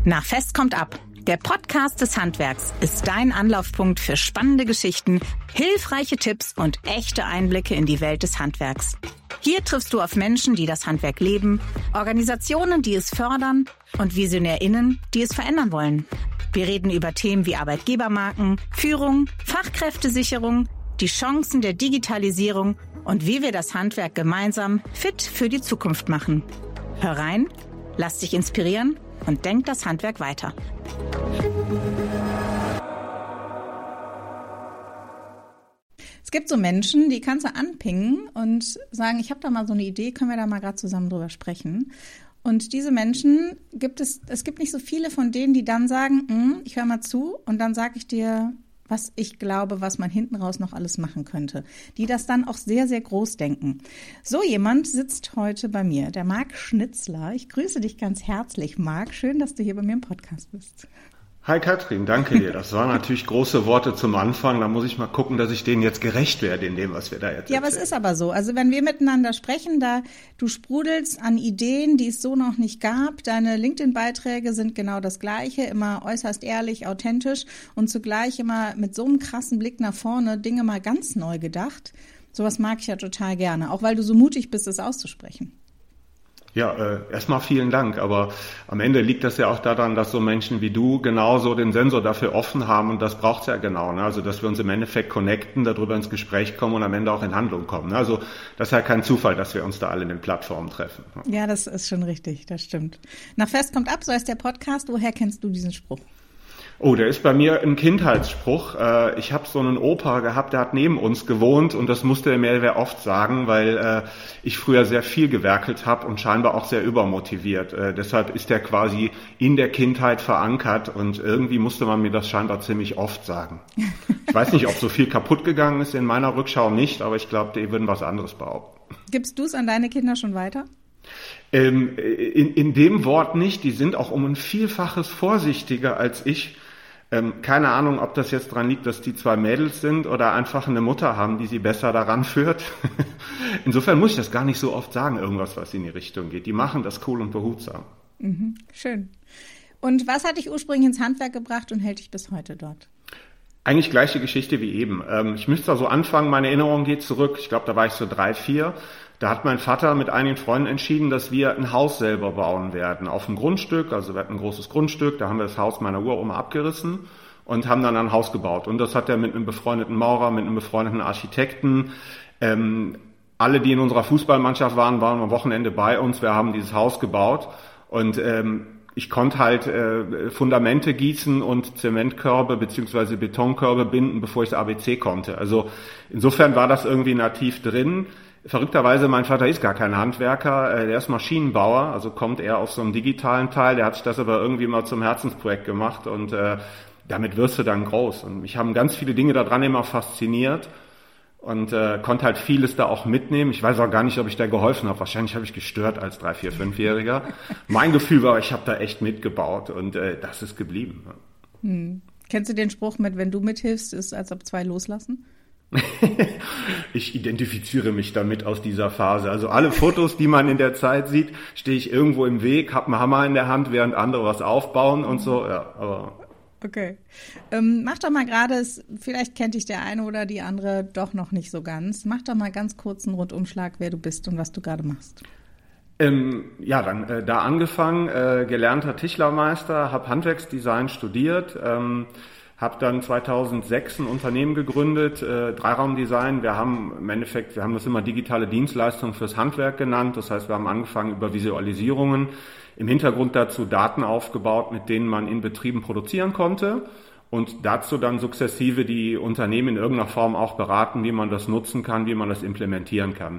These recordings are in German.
Nach Fest kommt ab. Der Podcast des Handwerks ist dein Anlaufpunkt für spannende Geschichten, hilfreiche Tipps und echte Einblicke in die Welt des Handwerks. Hier triffst du auf Menschen, die das Handwerk leben, Organisationen, die es fördern und VisionärInnen, die es verändern wollen. Wir reden über Themen wie Arbeitgebermarken, Führung, Fachkräftesicherung, die Chancen der Digitalisierung und wie wir das Handwerk gemeinsam fit für die Zukunft machen. Hör rein, lass dich inspirieren und denk das Handwerk weiter. Es gibt so Menschen, die kannst du anpingen und sagen, ich habe da mal so eine Idee, können wir da mal gerade zusammen drüber sprechen. Und diese Menschen es gibt nicht so viele von denen, die dann sagen, ich höre mal zu und dann sage ich dir, was ich glaube, was man hinten raus noch alles machen könnte. Die das dann auch sehr, sehr groß denken. So jemand sitzt heute bei mir, der Marc Schnitzler. Ich grüße dich ganz herzlich, Marc. Schön, dass du hier bei mir im Podcast bist. Hi Katrin, danke dir. Das waren natürlich große Worte zum Anfang. Da muss ich mal gucken, dass ich denen jetzt gerecht werde in dem, was wir da jetzt erzählen. Ja, aber es ist aber so. Also wenn wir miteinander sprechen, du sprudelst an Ideen, die es so noch nicht gab. Deine LinkedIn-Beiträge sind genau das Gleiche, immer äußerst ehrlich, authentisch und zugleich immer mit so einem krassen Blick nach vorne, Dinge mal ganz neu gedacht. Sowas mag ich ja total gerne, auch weil du so mutig bist, es auszusprechen. Ja, erstmal vielen Dank, aber am Ende liegt das ja auch daran, dass so Menschen wie du genauso den Sensor dafür offen haben und das braucht's ja genau, ne? Also dass wir uns im Endeffekt connecten, darüber ins Gespräch kommen und am Ende auch in Handlung kommen, ne? Also das ist ja kein Zufall, dass wir uns da alle in den Plattformen treffen. Ne? Ja, das ist schon richtig, das stimmt. Nach Fest kommt ab, so heißt der Podcast. Woher kennst du diesen Spruch? Oh, der ist bei mir ein Kindheitsspruch. Ich habe so einen Opa gehabt, der hat neben uns gewohnt und das musste er mir sehr oft sagen, weil ich früher sehr viel gewerkelt habe und scheinbar auch sehr übermotiviert. Deshalb ist der quasi in der Kindheit verankert und irgendwie musste man mir das scheinbar ziemlich oft sagen. Ich weiß nicht, ob so viel kaputt gegangen ist in meiner Rückschau nicht, aber ich glaube, die würden was anderes behaupten. Gibst du es an deine Kinder schon weiter? In dem Wort nicht. Die sind auch um ein Vielfaches vorsichtiger als ich. Keine Ahnung, ob das jetzt dran liegt, dass die zwei Mädels sind oder einfach eine Mutter haben, die sie besser daran führt. Insofern muss ich das gar nicht so oft sagen, irgendwas, was in die Richtung geht. Die machen das cool und behutsam. Mhm, schön. Und was hat dich ursprünglich ins Handwerk gebracht und hält dich bis heute dort? Eigentlich gleiche Geschichte wie eben. Ich müsste da so anfangen, meine Erinnerung geht zurück. Ich glaube, da war ich so 3, 4. Da hat mein Vater mit einigen Freunden entschieden, dass wir ein Haus selber bauen werden. Auf dem Grundstück, also wir hatten ein großes Grundstück, da haben wir das Haus meiner Uroma abgerissen und haben dann ein Haus gebaut. Und das hat er mit einem befreundeten Maurer, mit einem befreundeten Architekten. Alle, die in unserer Fußballmannschaft waren am Wochenende bei uns. Wir haben dieses Haus gebaut und ich konnte halt Fundamente gießen und Zementkörbe bzw. Betonkörbe binden, bevor ich das ABC konnte. Also insofern war das irgendwie nativ drin. Verrückterweise, mein Vater ist gar kein Handwerker, der ist Maschinenbauer, also kommt eher aus so einem digitalen Teil, der hat sich das aber irgendwie mal zum Herzensprojekt gemacht und damit wirst du dann groß. Und mich haben ganz viele Dinge daran immer fasziniert und konnte halt vieles da auch mitnehmen. Ich weiß auch gar nicht, ob ich da geholfen habe. Wahrscheinlich habe ich gestört als 3-, 4-, 5-Jähriger. Mein Gefühl war, ich habe da echt mitgebaut und das ist geblieben. Kennst du den Spruch mit, wenn du mithilfst, ist als ob zwei loslassen? Ich identifiziere mich damit aus dieser Phase. Also alle Fotos, die man in der Zeit sieht, stehe ich irgendwo im Weg, habe einen Hammer in der Hand, während andere was aufbauen und so. Ja, aber okay. Mach doch mal gerade, vielleicht kennt dich der eine oder die andere doch noch nicht so ganz. Mach doch mal ganz kurz einen Rundumschlag, wer du bist und was du gerade machst. Ja, dann da angefangen, gelernter Tischlermeister, habe Handwerksdesign studiert, habe dann 2006 ein Unternehmen gegründet, Dreiraumdesign. Wir haben das immer digitale Dienstleistungen fürs Handwerk genannt. Das heißt, wir haben angefangen über Visualisierungen, im Hintergrund dazu Daten aufgebaut, mit denen man in Betrieben produzieren konnte und dazu dann sukzessive die Unternehmen in irgendeiner Form auch beraten, wie man das nutzen kann, wie man das implementieren kann.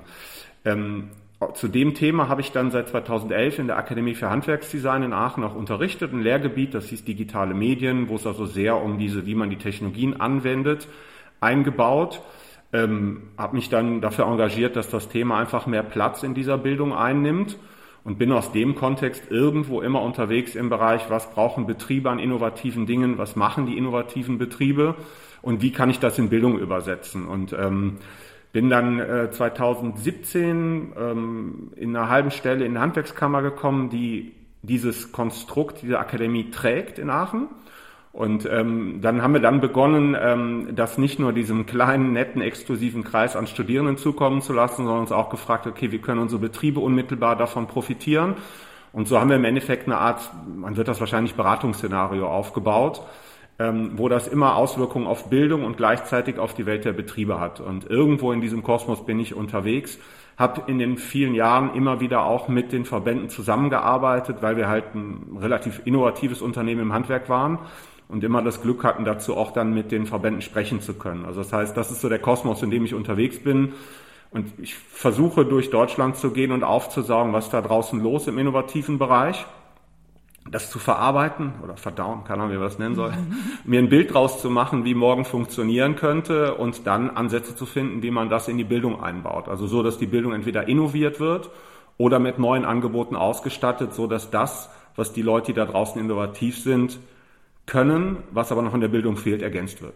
Zu dem Thema habe ich dann seit 2011 in der Akademie für Handwerksdesign in Aachen auch unterrichtet, ein Lehrgebiet, das hieß digitale Medien, wo es also sehr um wie man die Technologien anwendet, eingebaut. Habe mich dann dafür engagiert, dass das Thema einfach mehr Platz in dieser Bildung einnimmt und bin aus dem Kontext irgendwo immer unterwegs im Bereich, was brauchen Betriebe an innovativen Dingen, was machen die innovativen Betriebe und wie kann ich das in Bildung übersetzen. Und bin dann 2017 in einer halben Stelle in eine Handwerkskammer gekommen, die dieses Konstrukt, diese Akademie trägt in Aachen. Und dann haben wir dann begonnen, das nicht nur diesem kleinen, netten, exklusiven Kreis an Studierenden zukommen zu lassen, sondern uns auch gefragt, okay, wie können unsere Betriebe unmittelbar davon profitieren? Und so haben wir im Endeffekt eine Art, man wird das wahrscheinlich Beratungsszenario aufgebaut, wo das immer Auswirkungen auf Bildung und gleichzeitig auf die Welt der Betriebe hat. Und irgendwo in diesem Kosmos bin ich unterwegs, habe in den vielen Jahren immer wieder auch mit den Verbänden zusammengearbeitet, weil wir halt ein relativ innovatives Unternehmen im Handwerk waren und immer das Glück hatten, dazu auch dann mit den Verbänden sprechen zu können. Also das heißt, das ist so der Kosmos, in dem ich unterwegs bin. Und ich versuche, durch Deutschland zu gehen und aufzusaugen, was da draußen los im innovativen Bereich, das zu verarbeiten oder verdauen, keine Ahnung, wie man das nennen soll, mir ein Bild draus zu machen, wie morgen funktionieren könnte und dann Ansätze zu finden, wie man das in die Bildung einbaut. Also so, dass die Bildung entweder innoviert wird oder mit neuen Angeboten ausgestattet, so dass das, was die Leute, die da draußen innovativ sind, können, was aber noch in der Bildung fehlt, ergänzt wird.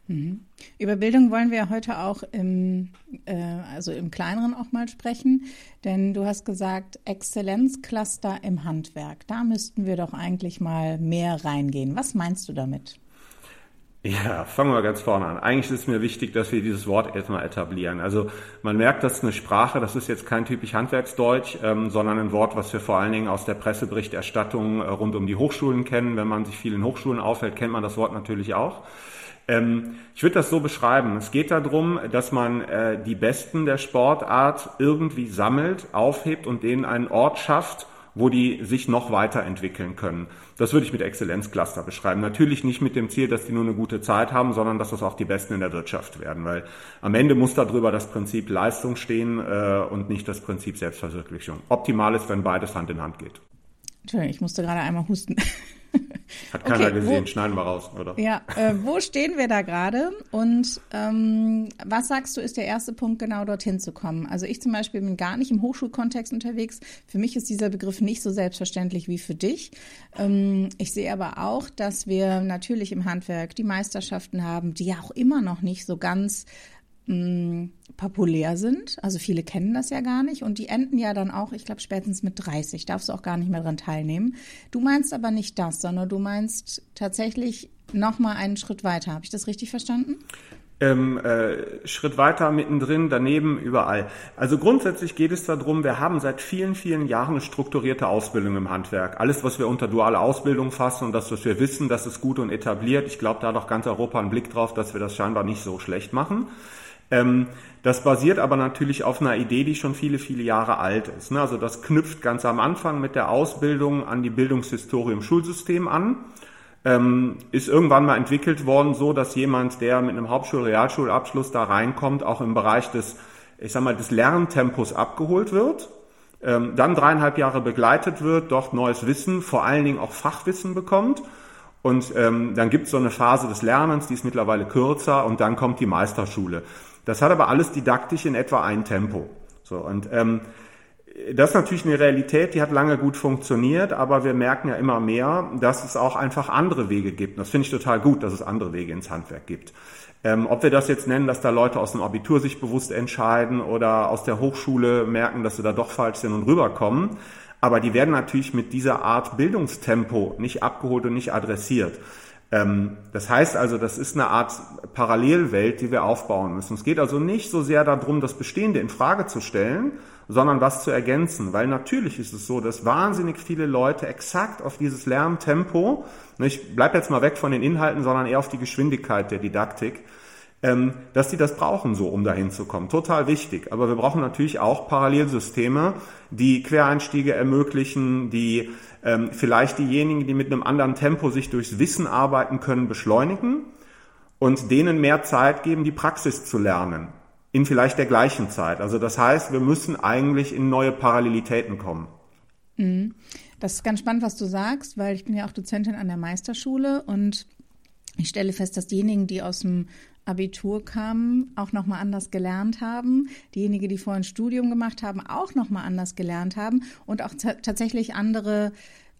Über Bildung wollen wir heute auch im Kleineren auch mal sprechen, denn du hast gesagt, Exzellenzcluster im Handwerk. Da müssten wir doch eigentlich mal mehr reingehen. Was meinst du damit? Ja, fangen wir ganz vorne an. Eigentlich ist es mir wichtig, dass wir dieses Wort erstmal etablieren. Also man merkt, das ist eine Sprache, das ist jetzt kein typisch Handwerksdeutsch, sondern ein Wort, was wir vor allen Dingen aus der Presseberichterstattung rund um die Hochschulen kennen. Wenn man sich viel in Hochschulen aufhält, kennt man das Wort natürlich auch. Ich würde das so beschreiben. Es geht darum, dass man die Besten der Sportart irgendwie sammelt, aufhebt und denen einen Ort schafft, wo die sich noch weiterentwickeln können. Das würde ich mit Exzellenzcluster beschreiben. Natürlich nicht mit dem Ziel, dass die nur eine gute Zeit haben, sondern dass das auch die Besten in der Wirtschaft werden. Weil am Ende muss darüber das Prinzip Leistung stehen und nicht das Prinzip Selbstverwirklichung. Optimal ist, wenn beides Hand in Hand geht. Entschuldigung, ich musste gerade einmal husten. Hat keiner gesehen, schneiden wir raus, oder? Ja, wo stehen wir da gerade und was sagst du, ist der erste Punkt, genau dorthin zu kommen? Also ich zum Beispiel bin gar nicht im Hochschulkontext unterwegs. Für mich ist dieser Begriff nicht so selbstverständlich wie für dich. Ich sehe aber auch, dass wir natürlich im Handwerk die Meisterschaften haben, die ja auch immer noch nicht so ganz populär sind. Also viele kennen das ja gar nicht und die enden ja dann auch, ich glaube, spätestens mit 30 darfst du auch gar nicht mehr dran teilnehmen. Du meinst aber nicht das, sondern du meinst tatsächlich nochmal einen Schritt weiter. Habe ich das richtig verstanden? Schritt weiter, mittendrin, daneben, überall. Also grundsätzlich geht es darum, wir haben seit vielen, vielen Jahren eine strukturierte Ausbildung im Handwerk. Alles, was wir unter duale Ausbildung fassen und das, was wir wissen, das ist gut und etabliert. Ich glaube, da hat auch ganz Europa einen Blick drauf, dass wir das scheinbar nicht so schlecht machen. Das basiert aber natürlich auf einer Idee, die schon viele, viele Jahre alt ist. Also das knüpft ganz am Anfang mit der Ausbildung an die Bildungshistorie im Schulsystem an. Ist irgendwann mal entwickelt worden, so dass jemand, der mit einem Hauptschul-Realschulabschluss da reinkommt, auch im Bereich des Lerntempos abgeholt wird, dann 3,5 Jahre begleitet wird, dort neues Wissen, vor allen Dingen auch Fachwissen bekommt. Und dann gibt es so eine Phase des Lernens, die ist mittlerweile kürzer und dann kommt die Meisterschule. Das hat aber alles didaktisch in etwa ein Tempo. So, und das ist natürlich eine Realität, die hat lange gut funktioniert, aber wir merken ja immer mehr, dass es auch einfach andere Wege gibt. Und das finde ich total gut, dass es andere Wege ins Handwerk gibt. Ob wir das jetzt nennen, dass da Leute aus dem Abitur sich bewusst entscheiden oder aus der Hochschule merken, dass sie da doch falsch sind und rüberkommen, aber die werden natürlich mit dieser Art Bildungstempo nicht abgeholt und nicht adressiert. Das heißt also, das ist eine Art Parallelwelt, die wir aufbauen müssen. Es geht also nicht so sehr darum, das Bestehende in Frage zu stellen, sondern was zu ergänzen. Weil natürlich ist es so, dass wahnsinnig viele Leute exakt auf dieses Lerntempo, ich bleibe jetzt mal weg von den Inhalten, sondern eher auf die Geschwindigkeit der Didaktik, dass die das brauchen, so um dahin zu kommen. Total wichtig. Aber wir brauchen natürlich auch Parallelsysteme, die Quereinstiege ermöglichen, die vielleicht diejenigen, die mit einem anderen Tempo sich durchs Wissen arbeiten können, beschleunigen und denen mehr Zeit geben, die Praxis zu lernen. In vielleicht der gleichen Zeit. Also das heißt, wir müssen eigentlich in neue Parallelitäten kommen. Das ist ganz spannend, was du sagst, weil ich bin ja auch Dozentin an der Meisterschule und ich stelle fest, dass diejenigen, die aus dem Abitur kamen, auch nochmal anders gelernt haben. Diejenigen, die vorhin ein Studium gemacht haben, auch nochmal anders gelernt haben und auch tatsächlich eine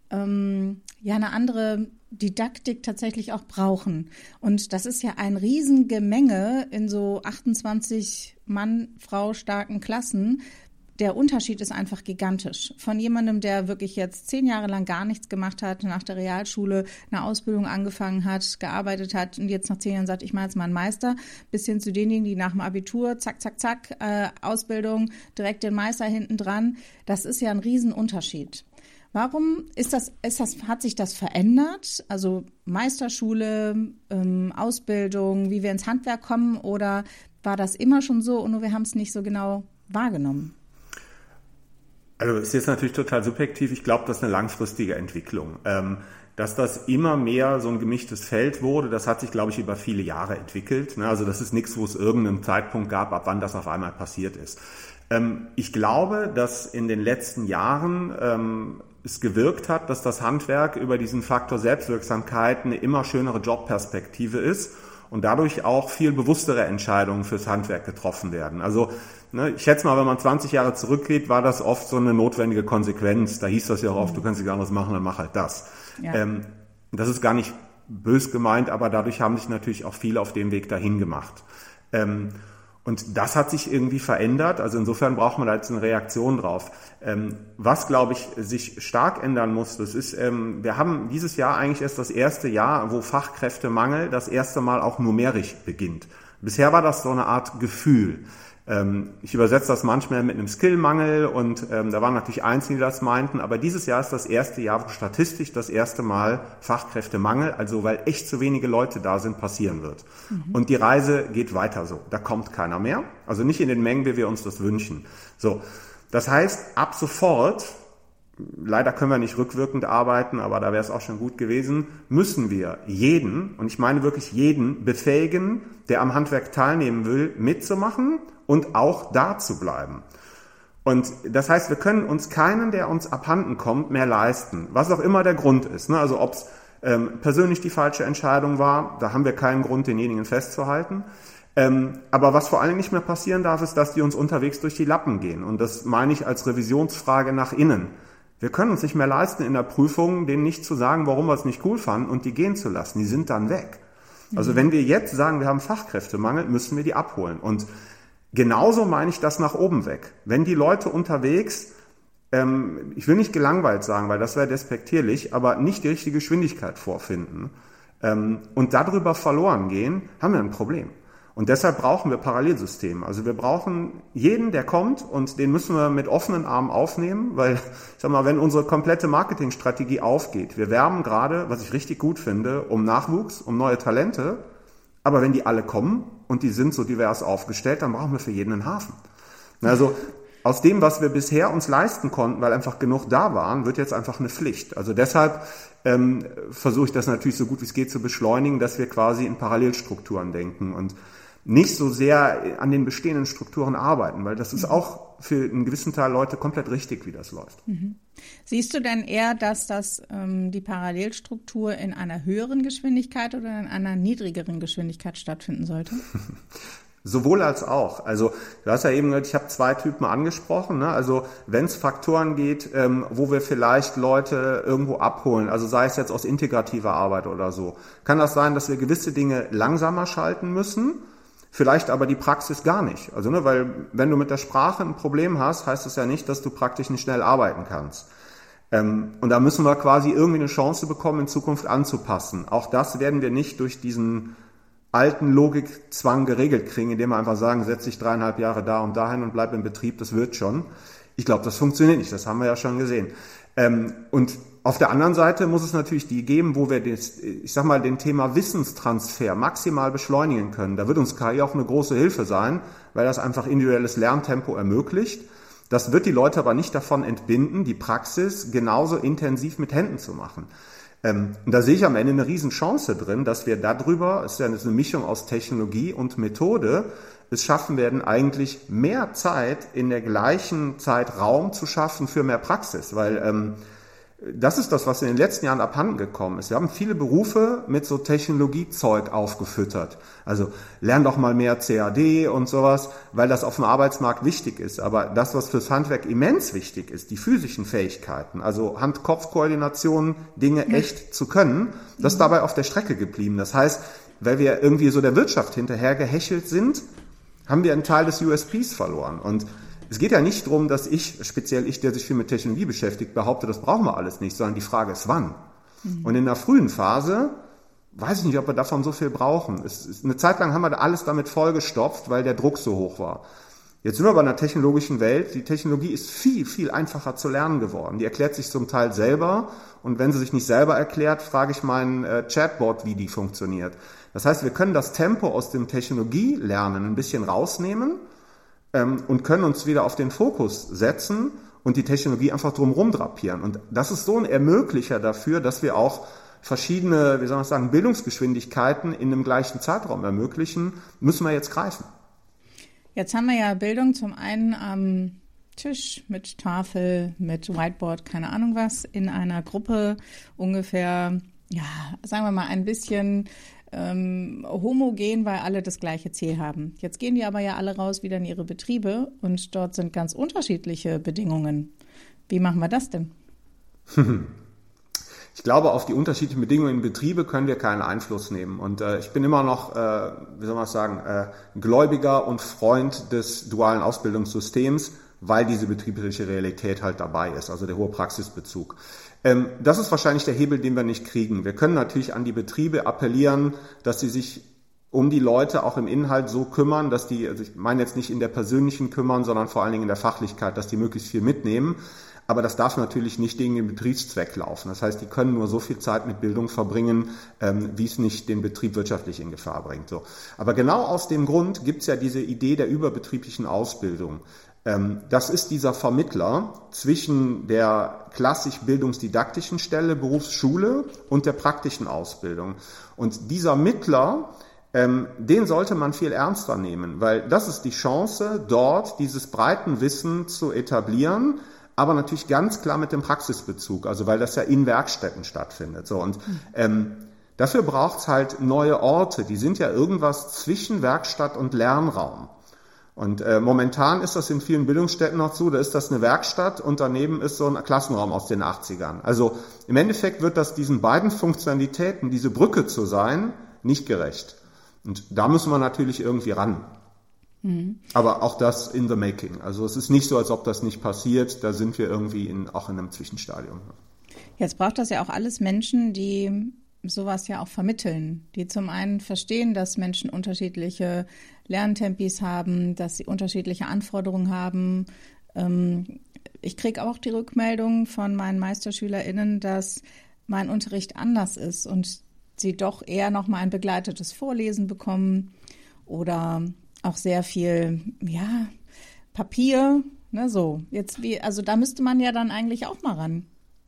andere Didaktik tatsächlich auch brauchen. Und das ist ja ein Riesengemenge in so 28 Mann-Frau starken Klassen. der Unterschied ist einfach gigantisch. Von jemandem, der wirklich jetzt 10 Jahre lang gar nichts gemacht hat, nach der Realschule eine Ausbildung angefangen hat, gearbeitet hat und jetzt nach 10 Jahren sagt, ich mache jetzt mal einen Meister, bis hin zu denjenigen, die nach dem Abitur, zack, zack, zack, Ausbildung, direkt den Meister hinten dran. Das ist ja ein Riesenunterschied. Warum hat sich das verändert? Also Meisterschule, Ausbildung, wie wir ins Handwerk kommen, oder war das immer schon so und nur wir haben es nicht so genau wahrgenommen? Also es ist jetzt natürlich total subjektiv. Ich glaube, das ist eine langfristige Entwicklung. Dass das immer mehr so ein gemischtes Feld wurde, das hat sich, glaube ich, über viele Jahre entwickelt. Also das ist nichts, wo es irgendeinen Zeitpunkt gab, ab wann das auf einmal passiert ist. Ich glaube, dass in den letzten Jahren es gewirkt hat, dass das Handwerk über diesen Faktor Selbstwirksamkeit eine immer schönere Jobperspektive ist und dadurch auch viel bewusstere Entscheidungen fürs Handwerk getroffen werden. Also ich schätze mal, wenn man 20 Jahre zurückgeht, war das oft so eine notwendige Konsequenz. Da hieß das ja auch oft, du kannst nichts anderes machen, dann mach halt das. Ja. Das ist gar nicht bös gemeint, aber dadurch haben sich natürlich auch viele auf dem Weg dahin gemacht. Und das hat sich irgendwie verändert. Also insofern braucht man da jetzt eine Reaktion drauf. Was, glaube ich, sich stark ändern muss, das ist, wir haben dieses Jahr eigentlich erst das erste Jahr, wo Fachkräftemangel das erste Mal auch numerisch beginnt. Bisher war das so eine Art Gefühl. Ich übersetze das manchmal mit einem Skillmangel und da waren natürlich Einzelne, die das meinten, aber dieses Jahr ist das erste Jahr, wo statistisch das erste Mal Fachkräftemangel, also weil echt zu wenige Leute da sind, passieren wird. Und die Reise geht weiter so. Da kommt keiner mehr, also nicht in den Mengen, wie wir uns das wünschen. So, das heißt, ab sofort, leider können wir nicht rückwirkend arbeiten, aber da wäre es auch schon gut gewesen, müssen wir jeden, und ich meine wirklich jeden, befähigen, der am Handwerk teilnehmen will, mitzumachen und auch da zu bleiben. Und das heißt, wir können uns keinen, der uns abhanden kommt, mehr leisten, was auch immer der Grund ist. Also ob es persönlich die falsche Entscheidung war, da haben wir keinen Grund, denjenigen festzuhalten. Aber was vor allen Dingen nicht mehr passieren darf, ist, dass die uns unterwegs durch die Lappen gehen. Und das meine ich als Revisionsfrage nach innen. Wir können uns nicht mehr leisten, in der Prüfung denen nicht zu sagen, warum wir es nicht cool fanden und die gehen zu lassen. Die sind dann weg. Also wenn wir jetzt sagen, wir haben Fachkräftemangel, müssen wir die abholen. Und genauso meine ich das nach oben weg. Wenn die Leute unterwegs, ich will nicht gelangweilt sagen, weil das wäre despektierlich, aber nicht die richtige Geschwindigkeit vorfinden und darüber verloren gehen, haben wir ein Problem. Und deshalb brauchen wir Parallelsysteme. Also wir brauchen jeden, der kommt, und den müssen wir mit offenen Armen aufnehmen, weil, ich sag mal, wenn unsere komplette Marketingstrategie aufgeht, wir werben gerade, was ich richtig gut finde, um Nachwuchs, um neue Talente, aber wenn die alle kommen und die sind so divers aufgestellt, dann brauchen wir für jeden einen Hafen. Also aus dem, was wir bisher uns leisten konnten, weil einfach genug da waren, wird jetzt einfach eine Pflicht. Also deshalb versuche ich das natürlich so gut wie es geht zu beschleunigen, dass wir quasi in Parallelstrukturen denken und nicht so sehr an den bestehenden Strukturen arbeiten, weil das ist auch für einen gewissen Teil Leute komplett richtig, wie das läuft. Siehst du denn eher, dass das die Parallelstruktur in einer höheren Geschwindigkeit oder in einer niedrigeren Geschwindigkeit stattfinden sollte? Sowohl als auch. Also du hast ja eben gehört, ich habe 2 Typen angesprochen. Ne? Also wenn es Faktoren geht, wo wir vielleicht Leute irgendwo abholen, also sei es jetzt aus integrativer Arbeit oder so, kann das sein, dass wir gewisse Dinge langsamer schalten müssen, vielleicht aber die Praxis gar nicht. Also weil wenn du mit der Sprache ein Problem hast, heißt das ja nicht, dass du praktisch nicht schnell arbeiten kannst. Und da müssen wir quasi irgendwie eine Chance bekommen, in Zukunft anzupassen. Auch das werden wir nicht durch diesen alten Logikzwang geregelt kriegen, indem wir einfach sagen, setz dich 3,5 Jahre da und dahin und bleib im Betrieb, das wird schon. Ich glaube, das funktioniert nicht, das haben wir ja schon gesehen. Und auf der anderen Seite muss es natürlich die geben, wo wir den Thema Wissenstransfer maximal beschleunigen können. Da wird uns KI auch eine große Hilfe sein, weil das einfach individuelles Lerntempo ermöglicht. Das wird die Leute aber nicht davon entbinden, die Praxis genauso intensiv mit Händen zu machen. Und da sehe ich am Ende eine Riesenchance drin, dass wir darüber, es ist ja eine Mischung aus Technologie und Methode, es schaffen werden, eigentlich mehr Zeit in der gleichen Zeitraum zu schaffen für mehr Praxis, weil das ist das, was in den letzten Jahren abhanden gekommen ist. Wir haben viele Berufe mit so Technologiezeug aufgefüttert. Also lern doch mal mehr CAD und sowas, weil das auf dem Arbeitsmarkt wichtig ist. Aber das, was fürs Handwerk immens wichtig ist, die physischen Fähigkeiten, also Hand-Kopf-Koordination, Dinge echt zu können, das ist dabei auf der Strecke geblieben. Das heißt, weil wir irgendwie so der Wirtschaft hinterher gehechelt sind, haben wir einen Teil des USPs verloren. Und es geht ja nicht darum, dass speziell ich, der sich viel mit Technologie beschäftigt, behaupte, das brauchen wir alles nicht, sondern die Frage ist, wann? Und in der frühen Phase weiß ich nicht, ob wir davon so viel brauchen. Eine Zeit lang haben wir alles damit vollgestopft, weil der Druck so hoch war. Jetzt sind wir bei einer technologischen Welt. Die Technologie ist viel, viel einfacher zu lernen geworden. Die erklärt sich zum Teil selber. Und wenn sie sich nicht selber erklärt, frage ich meinen Chatbot, wie die funktioniert. Das heißt, wir können das Tempo aus dem Technologielernen ein bisschen rausnehmen und können uns wieder auf den Fokus setzen und die Technologie einfach drumherum drapieren. Und das ist so ein Ermöglicher dafür, dass wir auch verschiedene, Bildungsgeschwindigkeiten in dem gleichen Zeitraum ermöglichen, müssen wir jetzt greifen. Jetzt haben wir ja Bildung zum einen am Tisch mit Tafel, mit Whiteboard, keine Ahnung was, in einer Gruppe ungefähr, sagen wir mal ein bisschen homogen, weil alle das gleiche Ziel haben. Jetzt gehen die aber ja alle raus wieder in ihre Betriebe und dort sind ganz unterschiedliche Bedingungen. Wie machen wir das denn? Ich glaube, auf die unterschiedlichen Bedingungen in Betriebe können wir keinen Einfluss nehmen. Und ich bin immer noch, Gläubiger und Freund des dualen Ausbildungssystems, weil diese betriebliche Realität halt dabei ist, also der hohe Praxisbezug. Das ist wahrscheinlich der Hebel, den wir nicht kriegen. Wir können natürlich an die Betriebe appellieren, dass sie sich um die Leute auch im Inhalt so kümmern, dass die, also ich meine jetzt nicht in der persönlichen kümmern, sondern vor allen Dingen in der Fachlichkeit, dass die möglichst viel mitnehmen. Aber das darf natürlich nicht gegen den Betriebszweck laufen. Das heißt, die können nur so viel Zeit mit Bildung verbringen, wie es nicht den Betrieb wirtschaftlich in Gefahr bringt. So. Aber genau aus dem Grund gibt es ja diese Idee der überbetrieblichen Ausbildung. Das ist dieser Vermittler zwischen der klassisch bildungsdidaktischen Stelle, Berufsschule und der praktischen Ausbildung. Und dieser Mittler, den sollte man viel ernster nehmen, weil das ist die Chance, dort dieses breiten Wissen zu etablieren, aber natürlich ganz klar mit dem Praxisbezug, also weil das ja in Werkstätten stattfindet. So, und dafür braucht's halt neue Orte, die sind ja irgendwas zwischen Werkstatt und Lernraum. Und momentan ist das in vielen Bildungsstätten noch so, da ist das eine Werkstatt und daneben ist so ein Klassenraum aus den 80ern. Also im Endeffekt wird das diesen beiden Funktionalitäten, diese Brücke zu sein, nicht gerecht. Und da müssen wir natürlich irgendwie ran. Aber auch das in the making. Also es ist nicht so, als ob das nicht passiert. Da sind wir irgendwie auch in einem Zwischenstadium. Jetzt braucht das ja auch alles Menschen, die sowas ja auch vermitteln. Die zum einen verstehen, dass Menschen unterschiedliche Lerntempis haben, dass sie unterschiedliche Anforderungen haben. Ich kriege auch die Rückmeldung von meinen MeisterschülerInnen, dass mein Unterricht anders ist und sie doch eher noch mal ein begleitetes Vorlesen bekommen oder auch sehr viel, Papier, so. Also da müsste man ja dann eigentlich auch mal ran.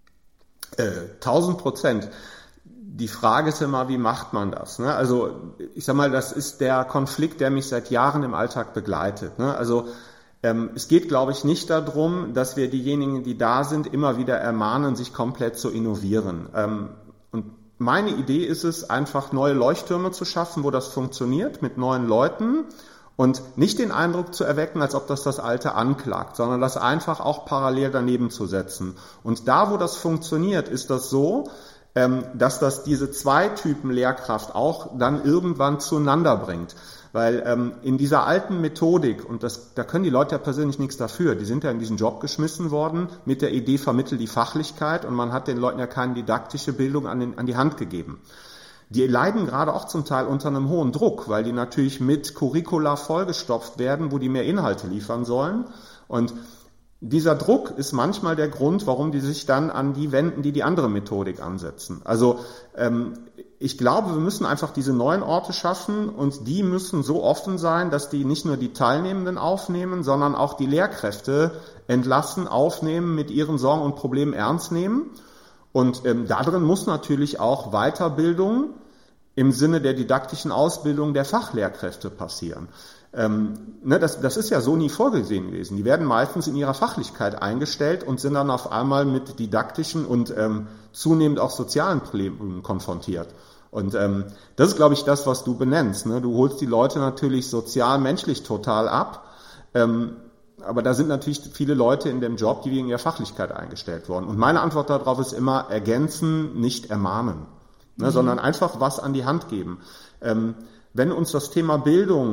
1000%. Die Frage ist immer, wie macht man das? Ne? Also ich sag mal, das ist der Konflikt, der mich seit Jahren im Alltag begleitet. Ne? Also es geht, glaube ich, nicht darum, dass wir diejenigen, die da sind, immer wieder ermahnen, sich komplett zu innovieren. Und meine Idee ist es, einfach neue Leuchttürme zu schaffen, wo das funktioniert, mit neuen Leuten. Und nicht den Eindruck zu erwecken, als ob das Alte anklagt, sondern das einfach auch parallel daneben zu setzen. Und da, wo das funktioniert, ist das so, dass das diese zwei Typen Lehrkraft auch dann irgendwann zueinander bringt. Weil in dieser alten Methodik, und da können die Leute ja persönlich nichts dafür, die sind ja in diesen Job geschmissen worden, mit der Idee vermittelt die Fachlichkeit und man hat den Leuten ja keine didaktische Bildung an die Hand gegeben. Die leiden gerade auch zum Teil unter einem hohen Druck, weil die natürlich mit Curricula vollgestopft werden, wo die mehr Inhalte liefern sollen. Und dieser Druck ist manchmal der Grund, warum die sich dann an die wenden, die andere Methodik ansetzen. Also ich glaube, wir müssen einfach diese neuen Orte schaffen und die müssen so offen sein, dass die nicht nur die Teilnehmenden aufnehmen, sondern auch die Lehrkräfte entlassen, aufnehmen, mit ihren Sorgen und Problemen ernst nehmen. Und darin muss natürlich auch Weiterbildung im Sinne der didaktischen Ausbildung der Fachlehrkräfte passieren. Das ist ja so nie vorgesehen gewesen. Die werden meistens in ihrer Fachlichkeit eingestellt und sind dann auf einmal mit didaktischen und zunehmend auch sozialen Problemen konfrontiert. Und das ist, glaube ich, das, was du benennst. Ne? Du holst die Leute natürlich sozial, menschlich total ab. Aber da sind natürlich viele Leute in dem Job, die wegen ihrer Fachlichkeit eingestellt wurden. Und meine Antwort darauf ist immer ergänzen, nicht ermahnen, sondern einfach was an die Hand geben. Wenn uns das Thema Bildung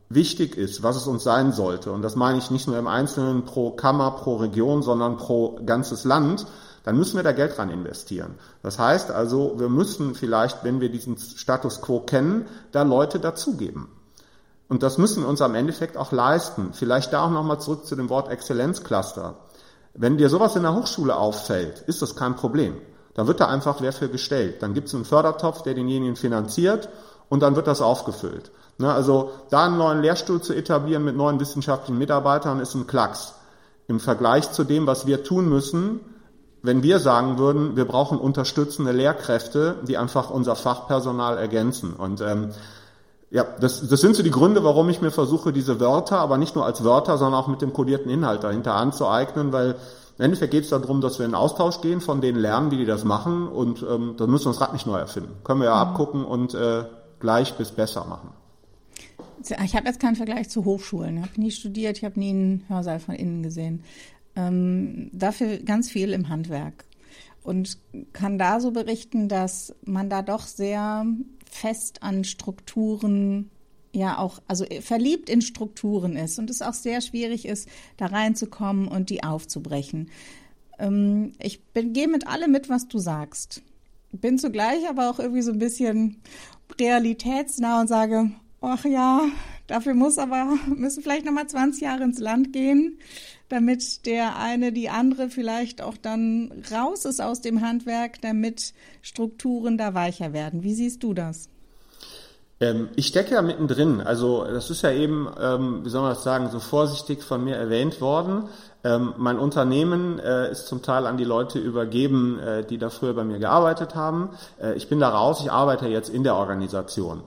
wichtig ist, was es uns sein sollte, und das meine ich nicht nur im Einzelnen pro Kammer, pro Region, sondern pro ganzes Land, dann müssen wir da Geld rein investieren. Das heißt also, wir müssen vielleicht, wenn wir diesen Status quo kennen, da Leute dazugeben. Und das müssen wir uns am Endeffekt auch leisten. Vielleicht da auch nochmal zurück zu dem Wort Exzellenzcluster. Wenn dir sowas in der Hochschule auffällt, ist das kein Problem. Da wird da einfach wer für gestellt. Dann gibt es einen Fördertopf, der denjenigen finanziert, und dann wird das aufgefüllt. Also da einen neuen Lehrstuhl zu etablieren mit neuen wissenschaftlichen Mitarbeitern ist ein Klacks. Im Vergleich zu dem, was wir tun müssen, wenn wir sagen würden, wir brauchen unterstützende Lehrkräfte, die einfach unser Fachpersonal ergänzen. Und das sind so die Gründe, warum ich mir versuche, diese Wörter, aber nicht nur als Wörter, sondern auch mit dem kodierten Inhalt dahinter anzueignen, weil im Endeffekt geht es darum, dass wir in Austausch gehen, von denen lernen, wie die das machen, und dann müssen wir das Rad nicht neu erfinden. Können wir ja abgucken und gleich bis besser machen. Ich habe jetzt keinen Vergleich zu Hochschulen. Ich habe nie studiert, ich habe nie einen Hörsaal von innen gesehen. Dafür ganz viel im Handwerk. Und kann da so berichten, dass man da doch sehr fest an Strukturen, ja auch, also verliebt in Strukturen ist und es auch sehr schwierig ist, da reinzukommen und die aufzubrechen. Ich gehe mit allem mit, was du sagst. Bin zugleich aber auch irgendwie so ein bisschen realitätsnah und sage, ach ja, dafür müssen vielleicht nochmal 20 Jahre ins Land gehen, damit der eine, die andere vielleicht auch dann raus ist aus dem Handwerk, damit Strukturen da weicher werden. Wie siehst du das? Ich stecke ja mittendrin. Also das ist ja eben, wie soll man das sagen, so vorsichtig von mir erwähnt worden. Mein Unternehmen ist zum Teil an die Leute übergeben, die da früher bei mir gearbeitet haben. Ich bin da raus, ich arbeite jetzt in der Organisation.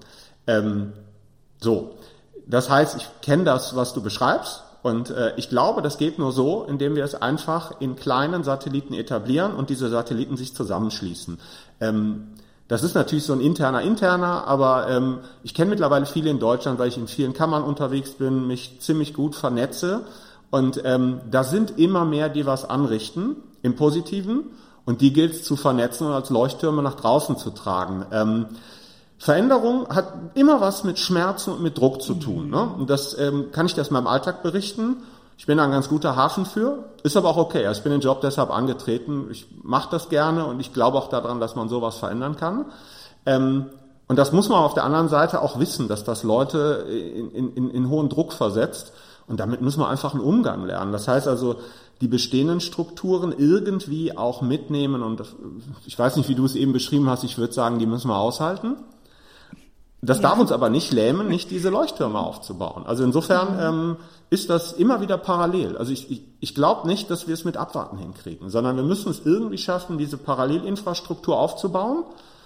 Das heißt, ich kenne das, was du beschreibst. Und ich glaube, das geht nur so, indem wir es einfach in kleinen Satelliten etablieren und diese Satelliten sich zusammenschließen. Das ist natürlich so ein interner, aber ich kenne mittlerweile viele in Deutschland, weil ich in vielen Kammern unterwegs bin, mich ziemlich gut vernetze. Und da sind immer mehr, die was anrichten, im Positiven. Und die gilt es zu vernetzen und als Leuchttürme nach draußen zu tragen. Veränderung hat immer was mit Schmerz und mit Druck zu tun. Ne? Und das kann ich dir aus meinem Alltag berichten. Ich bin da ein ganz guter Hafen für. Ist aber auch okay. Ich bin den Job deshalb angetreten. Ich mache das gerne und ich glaube auch daran, dass man sowas verändern kann. Und das muss man auf der anderen Seite auch wissen, dass das Leute in hohen Druck versetzt. Und damit muss man einfach einen Umgang lernen. Das heißt also, die bestehenden Strukturen irgendwie auch mitnehmen. Und ich weiß nicht, wie du es eben beschrieben hast. Ich würde sagen, die müssen wir aushalten. Das darf uns aber nicht lähmen, nicht diese Leuchttürme aufzubauen. Also insofern ist das immer wieder parallel. Also ich glaube nicht, dass wir es mit Abwarten hinkriegen, sondern wir müssen es irgendwie schaffen, diese Parallelinfrastruktur aufzubauen.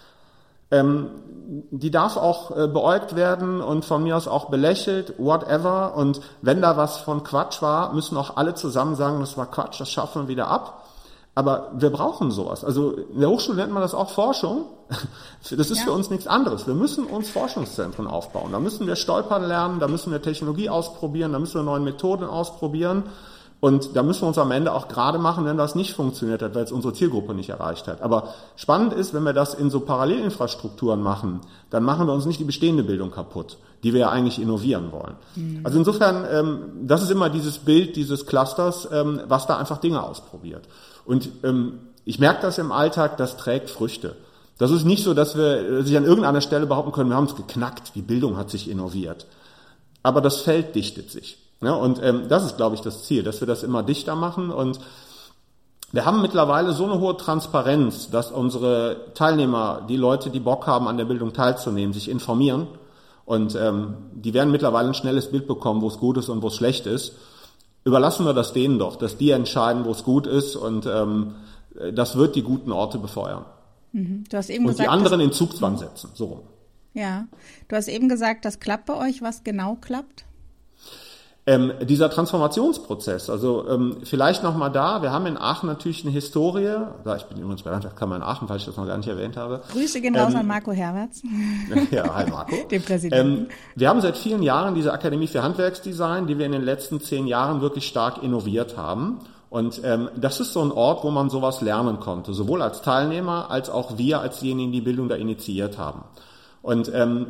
Die darf auch beäugt werden und von mir aus auch belächelt, whatever. Und wenn da was von Quatsch war, müssen auch alle zusammen sagen, das war Quatsch, das schaffen wir wieder ab. Aber wir brauchen sowas. Also in der Hochschule nennt man das auch Forschung. Das ist für uns nichts anderes. Wir müssen uns Forschungszentren aufbauen. Da müssen wir stolpern lernen, da müssen wir Technologie ausprobieren, da müssen wir neue Methoden ausprobieren. Und da müssen wir uns am Ende auch gerade machen, wenn das nicht funktioniert hat, weil es unsere Zielgruppe nicht erreicht hat. Aber spannend ist, wenn wir das in so Parallelinfrastrukturen machen, dann machen wir uns nicht die bestehende Bildung kaputt, die wir ja eigentlich innovieren wollen. Also insofern, das ist immer dieses Bild dieses Clusters, was da einfach Dinge ausprobiert. Und ich merke das im Alltag, das trägt Früchte. Das ist nicht so, dass wir sich an irgendeiner Stelle behaupten können, wir haben es geknackt, die Bildung hat sich innoviert. Aber das Feld dichtet sich. Ja, und das ist, glaube ich, das Ziel, dass wir das immer dichter machen. Und wir haben mittlerweile so eine hohe Transparenz, dass unsere Teilnehmer, die Leute, die Bock haben, an der Bildung teilzunehmen, sich informieren. Und die werden mittlerweile ein schnelles Bild bekommen, wo es gut ist und wo es schlecht ist. Überlassen wir das denen doch, dass die entscheiden, wo es gut ist. Und das wird die guten Orte befeuern. Du hast eben und gesagt, die anderen in Zugzwang setzen, so rum. Ja, du hast eben gesagt, das klappt bei euch. Was genau klappt? Dieser Transformationsprozess, also vielleicht nochmal da, wir haben in Aachen natürlich eine Historie, ich bin übrigens bei Landschaftskammer in Aachen, falls ich das noch gar nicht erwähnt habe. Grüße gehen raus an Marco Herwerts. Ja, hi Marco. Den Präsidenten. Wir haben seit vielen Jahren diese Akademie für Handwerksdesign, die wir in den letzten 10 Jahren wirklich stark innoviert haben. Und das ist so ein Ort, wo man sowas lernen konnte, sowohl als Teilnehmer als auch wir als diejenigen, die Bildung da initiiert haben. Und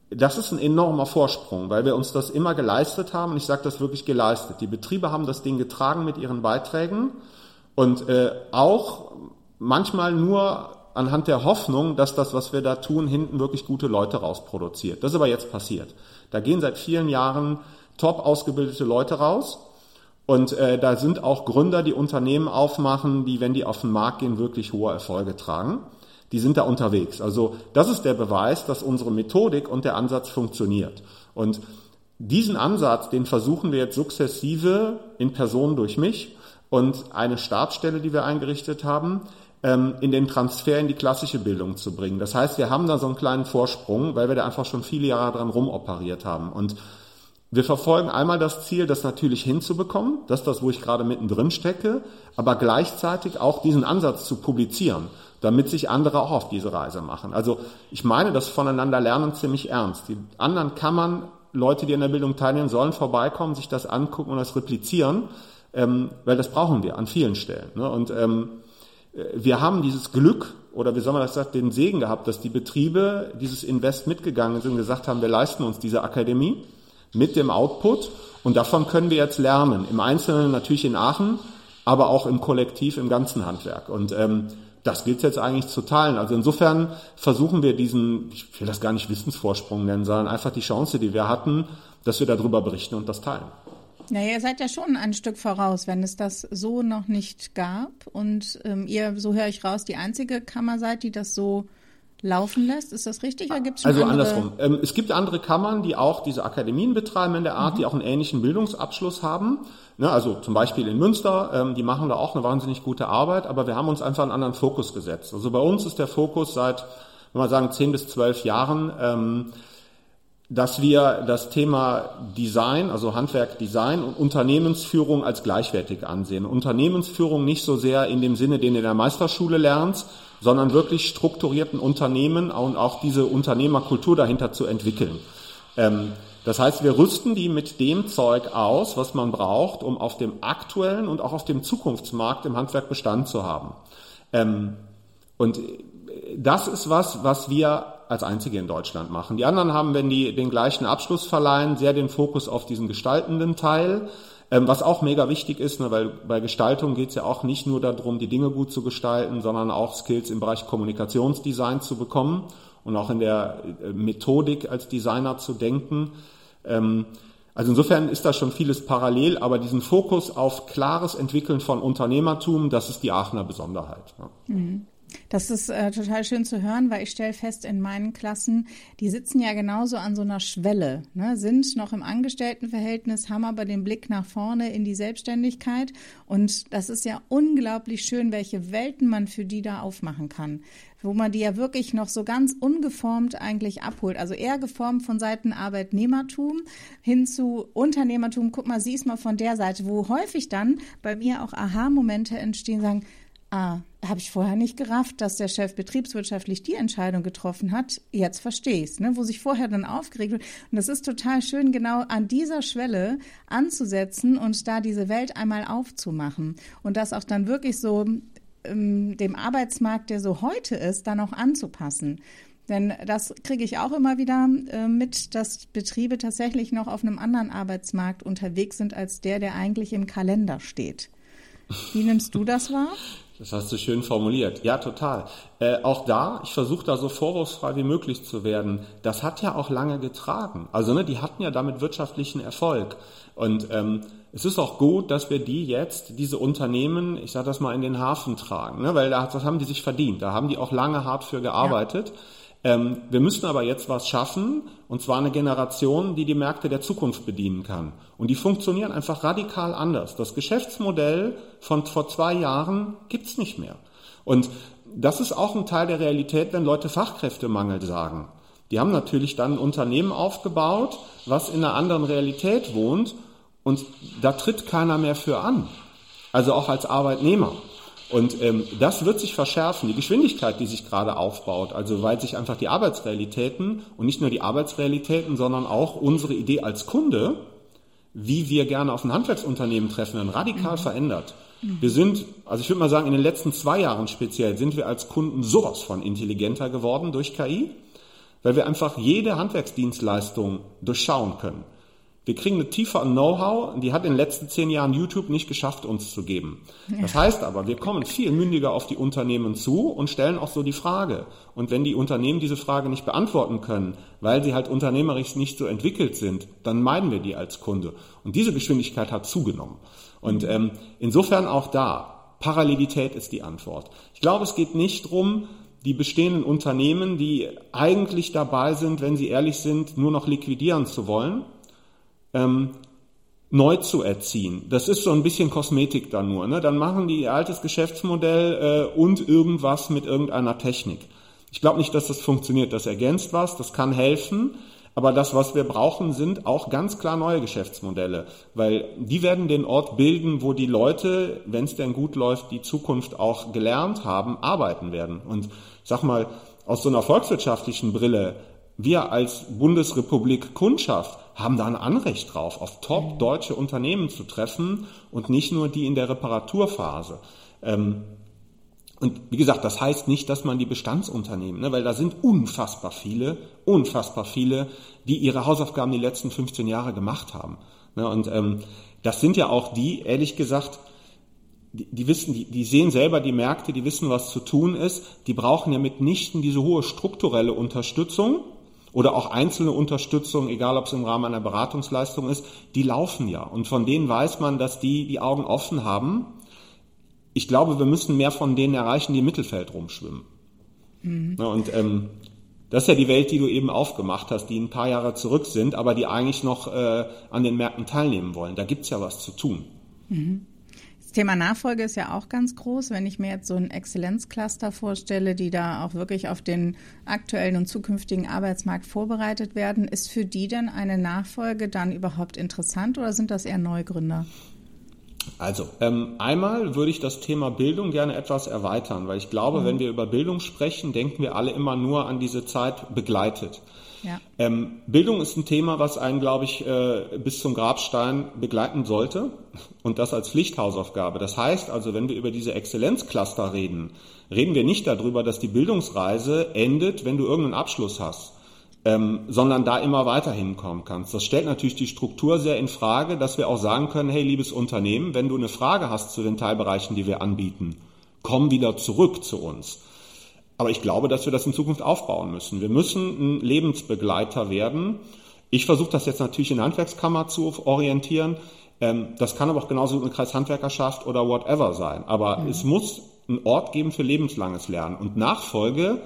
das ist ein enormer Vorsprung, weil wir uns das immer geleistet haben. Und ich sage das wirklich geleistet. Die Betriebe haben das Ding getragen mit ihren Beiträgen und auch manchmal nur anhand der Hoffnung, dass das, was wir da tun, hinten wirklich gute Leute rausproduziert. Das ist aber jetzt passiert. Da gehen seit vielen Jahren top ausgebildete Leute raus und da sind auch Gründer, die Unternehmen aufmachen, die, wenn die auf den Markt gehen, wirklich hohe Erfolge tragen. Die sind da unterwegs. Also das ist der Beweis, dass unsere Methodik und der Ansatz funktioniert. Und diesen Ansatz, den versuchen wir jetzt sukzessive in Person durch mich und eine Stabsstelle, die wir eingerichtet haben, in den Transfer in die klassische Bildung zu bringen. Das heißt, wir haben da so einen kleinen Vorsprung, weil wir da einfach schon viele Jahre dran rumoperiert haben. Und wir verfolgen einmal das Ziel, das natürlich hinzubekommen, das ist das, wo ich gerade mittendrin stecke, aber gleichzeitig auch diesen Ansatz zu publizieren, damit sich andere auch auf diese Reise machen. Also ich meine das voneinander lernen ziemlich ernst. Die anderen Kammern, Leute, die an der Bildung teilnehmen, sollen vorbeikommen, sich das angucken und das replizieren, weil das brauchen wir an vielen Stellen. Ne? Und wir haben dieses Glück, oder wie soll man das sagen, den Segen gehabt, dass die Betriebe dieses Invest mitgegangen sind und gesagt haben, wir leisten uns diese Akademie mit dem Output und davon können wir jetzt lernen. Im Einzelnen natürlich in Aachen, aber auch im Kollektiv, im ganzen Handwerk. Und das gilt es jetzt eigentlich zu teilen. Also insofern versuchen wir diesen, ich will das gar nicht Wissensvorsprung nennen, sondern einfach die Chance, die wir hatten, dass wir darüber berichten und das teilen. Naja, ihr seid ja schon ein Stück voraus, wenn es das so noch nicht gab und ihr, so höre ich raus, die einzige Kammer seid, die das so laufen lässt. Ist das richtig oder gibt es schon andere? Andersrum. Es gibt andere Kammern, die auch diese Akademien betreiben in der Art, die auch einen ähnlichen Bildungsabschluss haben. Ne, also zum Beispiel in Münster, die machen da auch eine wahnsinnig gute Arbeit, aber wir haben uns einfach einen anderen Fokus gesetzt. Also bei uns ist der Fokus seit, wenn wir sagen, 10 bis 12 Jahren, dass wir das Thema Design, also Handwerk, Design und Unternehmensführung als gleichwertig ansehen. Unternehmensführung nicht so sehr in dem Sinne, den du in der Meisterschule lernst, sondern wirklich strukturierten Unternehmen und auch diese Unternehmerkultur dahinter zu entwickeln. Das heißt, wir rüsten die mit dem Zeug aus, was man braucht, um auf dem aktuellen und auch auf dem Zukunftsmarkt im Handwerk Bestand zu haben. Und das ist was wir als Einzige in Deutschland machen. Die anderen haben, wenn die den gleichen Abschluss verleihen, sehr den Fokus auf diesen gestaltenden Teil, was auch mega wichtig ist, ne, weil bei Gestaltung geht es ja auch nicht nur darum, die Dinge gut zu gestalten, sondern auch Skills im Bereich Kommunikationsdesign zu bekommen und auch in der Methodik als Designer zu denken. Also insofern ist da schon vieles parallel, aber diesen Fokus auf klares Entwickeln von Unternehmertum, das ist die Aachener Besonderheit. Ja. Mhm. Das ist total schön zu hören, weil ich stelle fest, in meinen Klassen, die sitzen ja genauso an so einer Schwelle, ne, sind noch im Angestelltenverhältnis, haben aber den Blick nach vorne in die Selbstständigkeit und das ist ja unglaublich schön, welche Welten man für die da aufmachen kann, wo man die ja wirklich noch so ganz ungeformt eigentlich abholt, also eher geformt von Seiten Arbeitnehmertum hin zu Unternehmertum. Guck mal, sieh's mal von der Seite, wo häufig dann bei mir auch Aha-Momente entstehen, sagen, habe ich vorher nicht gerafft, dass der Chef betriebswirtschaftlich die Entscheidung getroffen hat. Jetzt verstehe ich es, ne? Wo sich vorher dann aufgeregt wird. Und das ist total schön, genau an dieser Schwelle anzusetzen und da diese Welt einmal aufzumachen. Und das auch dann wirklich so dem Arbeitsmarkt, der so heute ist, dann auch anzupassen. Denn das kriege ich auch immer wieder mit, dass Betriebe tatsächlich noch auf einem anderen Arbeitsmarkt unterwegs sind, als der eigentlich im Kalender steht. Wie nimmst du das wahr? Das hast du schön formuliert. Ja, total. Auch da, ich versuche da so vorwurfsfrei wie möglich zu werden. Das hat ja auch lange getragen. Also ne, die hatten ja damit wirtschaftlichen Erfolg. Und es ist auch gut, dass wir diese Unternehmen, ich sage das mal, in den Hafen tragen. Ne? Weil das haben die sich verdient. Da haben die auch lange hart für gearbeitet. Ja. Wir müssen aber jetzt was schaffen, und zwar eine Generation, die die Märkte der Zukunft bedienen kann. Und die funktionieren einfach radikal anders. Das Geschäftsmodell von vor 2 Jahren gibt's nicht mehr. Und das ist auch ein Teil der Realität, wenn Leute Fachkräftemangel sagen. Die haben natürlich dann ein Unternehmen aufgebaut, was in einer anderen Realität wohnt, und da tritt keiner mehr für an. Also auch als Arbeitnehmer. Und das wird sich verschärfen, die Geschwindigkeit, die sich gerade aufbaut, also weil sich einfach die Arbeitsrealitäten und nicht nur die Arbeitsrealitäten, sondern auch unsere Idee als Kunde, wie wir gerne auf ein Handwerksunternehmen treffen, dann radikal verändert. Wir sind, also ich würde mal sagen, in den letzten 2 Jahren speziell sind wir als Kunden sowas von intelligenter geworden durch KI. weil wir einfach jede Handwerksdienstleistung durchschauen können. Wir kriegen eine Tiefe an Know-how, die hat in den letzten 10 Jahren YouTube nicht geschafft, uns zu geben. Ja. Das heißt aber, wir kommen viel mündiger auf die Unternehmen zu und stellen auch so die Frage. Und wenn die Unternehmen diese Frage nicht beantworten können, weil sie halt unternehmerisch nicht so entwickelt sind, dann meiden wir die als Kunde. Und diese Geschwindigkeit hat zugenommen. Und insofern auch da, Parallelität ist die Antwort. Ich glaube, es geht nicht drum, die bestehenden Unternehmen, die eigentlich dabei sind, wenn sie ehrlich sind, nur noch liquidieren zu wollen, neu zu erziehen. Das ist so ein bisschen Kosmetik dann nur. Ne? Dann machen die ihr altes Geschäftsmodell und irgendwas mit irgendeiner Technik. Ich glaube nicht, dass das funktioniert. Das ergänzt was, das kann helfen. Aber das, was wir brauchen, sind auch ganz klar neue Geschäftsmodelle. Weil die werden den Ort bilden, wo die Leute, wenn es denn gut läuft, die Zukunft auch gelernt haben, arbeiten werden. Und ich sag mal, aus so einer volkswirtschaftlichen Brille, wir als Bundesrepublik Kundschaft haben da ein Anrecht drauf, auf top deutsche Unternehmen zu treffen und nicht nur die in der Reparaturphase. Und wie gesagt, das heißt nicht, dass man die Bestandsunternehmen, ne, weil da sind unfassbar viele, die ihre Hausaufgaben die letzten 15 Jahre gemacht haben. Ne, und das sind ja auch die, ehrlich gesagt, die wissen, die sehen selber die Märkte, die wissen, was zu tun ist. Die brauchen ja mitnichten diese hohe strukturelle Unterstützung oder auch einzelne Unterstützung, egal ob es im Rahmen einer Beratungsleistung ist, die laufen ja. Und von denen weiß man, dass die Augen offen haben. Ich glaube, wir müssen mehr von denen erreichen, die im Mittelfeld rumschwimmen. Mhm. Ja, und das ist ja die Welt, die du eben aufgemacht hast, die ein paar Jahre zurück sind, aber die eigentlich noch an den Märkten teilnehmen wollen. Da gibt's ja was zu tun. Mhm. Das Thema Nachfolge ist ja auch ganz groß. Wenn ich mir jetzt so ein Exzellenzcluster vorstelle, die da auch wirklich auf den aktuellen und zukünftigen Arbeitsmarkt vorbereitet werden, ist für die denn eine Nachfolge dann überhaupt interessant oder sind das eher Neugründer? Also, einmal würde ich das Thema Bildung gerne etwas erweitern, weil ich glaube, wenn wir über Bildung sprechen, denken wir alle immer nur an diese Zeit begleitet. Ja. Bildung ist ein Thema, was einen, glaube ich, bis zum Grabstein begleiten sollte und das als Pflichthausaufgabe. Das heißt also, wenn wir über diese Exzellenzcluster reden, reden wir nicht darüber, dass die Bildungsreise endet, wenn du irgendeinen Abschluss hast. Sondern da immer weiter hinkommen kannst. Das stellt natürlich die Struktur sehr in Frage, dass wir auch sagen können, hey, liebes Unternehmen, wenn du eine Frage hast zu den Teilbereichen, die wir anbieten, komm wieder zurück zu uns. Aber ich glaube, dass wir das in Zukunft aufbauen müssen. Wir müssen ein Lebensbegleiter werden. Ich versuche das jetzt natürlich in der Handwerkskammer zu orientieren. Das kann aber auch genauso eine Kreishandwerkerschaft oder whatever sein. Aber es muss einen Ort geben für lebenslanges Lernen. Und Nachfolge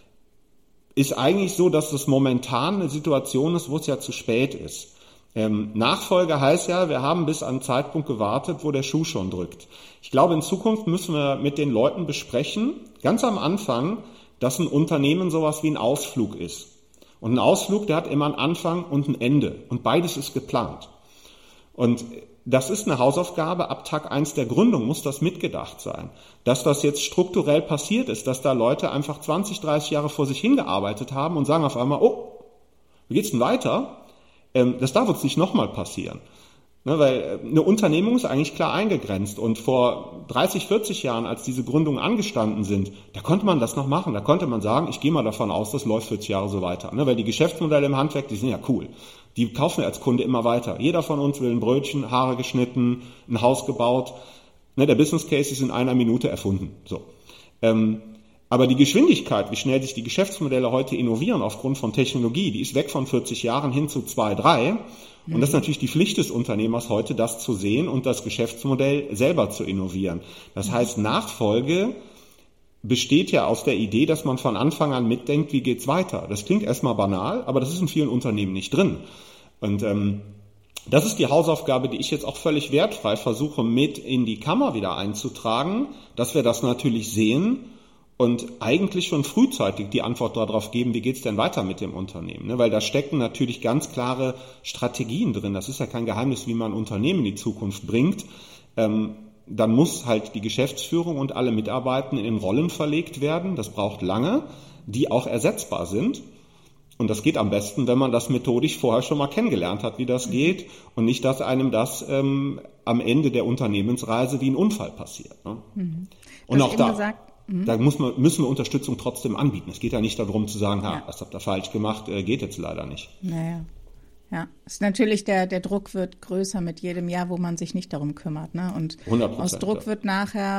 ist eigentlich so, dass das momentan eine Situation ist, wo es ja zu spät ist. Nachfolge heißt ja, wir haben bis an einen Zeitpunkt gewartet, wo der Schuh schon drückt. Ich glaube, in Zukunft müssen wir mit den Leuten besprechen, ganz am Anfang, dass ein Unternehmen sowas wie ein Ausflug ist. Und ein Ausflug, der hat immer einen Anfang und ein Ende. Und beides ist geplant. Und das ist eine Hausaufgabe, ab Tag 1 der Gründung muss das mitgedacht sein. Dass das jetzt strukturell passiert ist, dass da Leute einfach 20, 30 Jahre vor sich hingearbeitet haben und sagen auf einmal, oh, wie geht's denn weiter? Das darf uns nicht nochmal passieren. Ne, weil eine Unternehmung ist eigentlich klar eingegrenzt und vor 30, 40 Jahren, als diese Gründungen angestanden sind, da konnte man das noch machen. Da konnte man sagen, ich gehe mal davon aus, das läuft 40 Jahre so weiter. Ne, weil die Geschäftsmodelle im Handwerk, die sind ja cool. Die kaufen wir als Kunde immer weiter. Jeder von uns will ein Brötchen, Haare geschnitten, ein Haus gebaut. Ne, der Business Case ist in einer Minute erfunden. So. Aber die Geschwindigkeit, wie schnell sich die Geschäftsmodelle heute innovieren aufgrund von Technologie, die ist weg von 40 Jahren hin zu 2, 3. Und das ist natürlich die Pflicht des Unternehmers heute, das zu sehen und das Geschäftsmodell selber zu innovieren. Das heißt, Nachfolge besteht ja aus der Idee, dass man von Anfang an mitdenkt, wie geht's weiter. Das klingt erstmal banal, aber das ist in vielen Unternehmen nicht drin. Und das ist die Hausaufgabe, die ich jetzt auch völlig wertfrei versuche mit in die Kammer wieder einzutragen, dass wir das natürlich sehen und eigentlich schon frühzeitig die Antwort darauf geben, wie geht's denn weiter mit dem Unternehmen? Ne? Weil da stecken natürlich ganz klare Strategien drin. Das ist ja kein Geheimnis, wie man ein Unternehmen in die Zukunft bringt. Dann muss halt die Geschäftsführung und alle Mitarbeitenden in Rollen verlegt werden. Das braucht lange, die auch ersetzbar sind. Und das geht am besten, wenn man das methodisch vorher schon mal kennengelernt hat, wie das geht. Und nicht, dass einem das am Ende der Unternehmensreise wie ein Unfall passiert. Ne? Und auch da. Da müssen wir Unterstützung trotzdem anbieten. Es geht ja nicht darum zu sagen, was habt ihr falsch gemacht, geht jetzt leider nicht. Naja. Ja, ist natürlich der Druck wird größer mit jedem Jahr, wo man sich nicht darum kümmert, ne? Und 100%, aus Druck wird nachher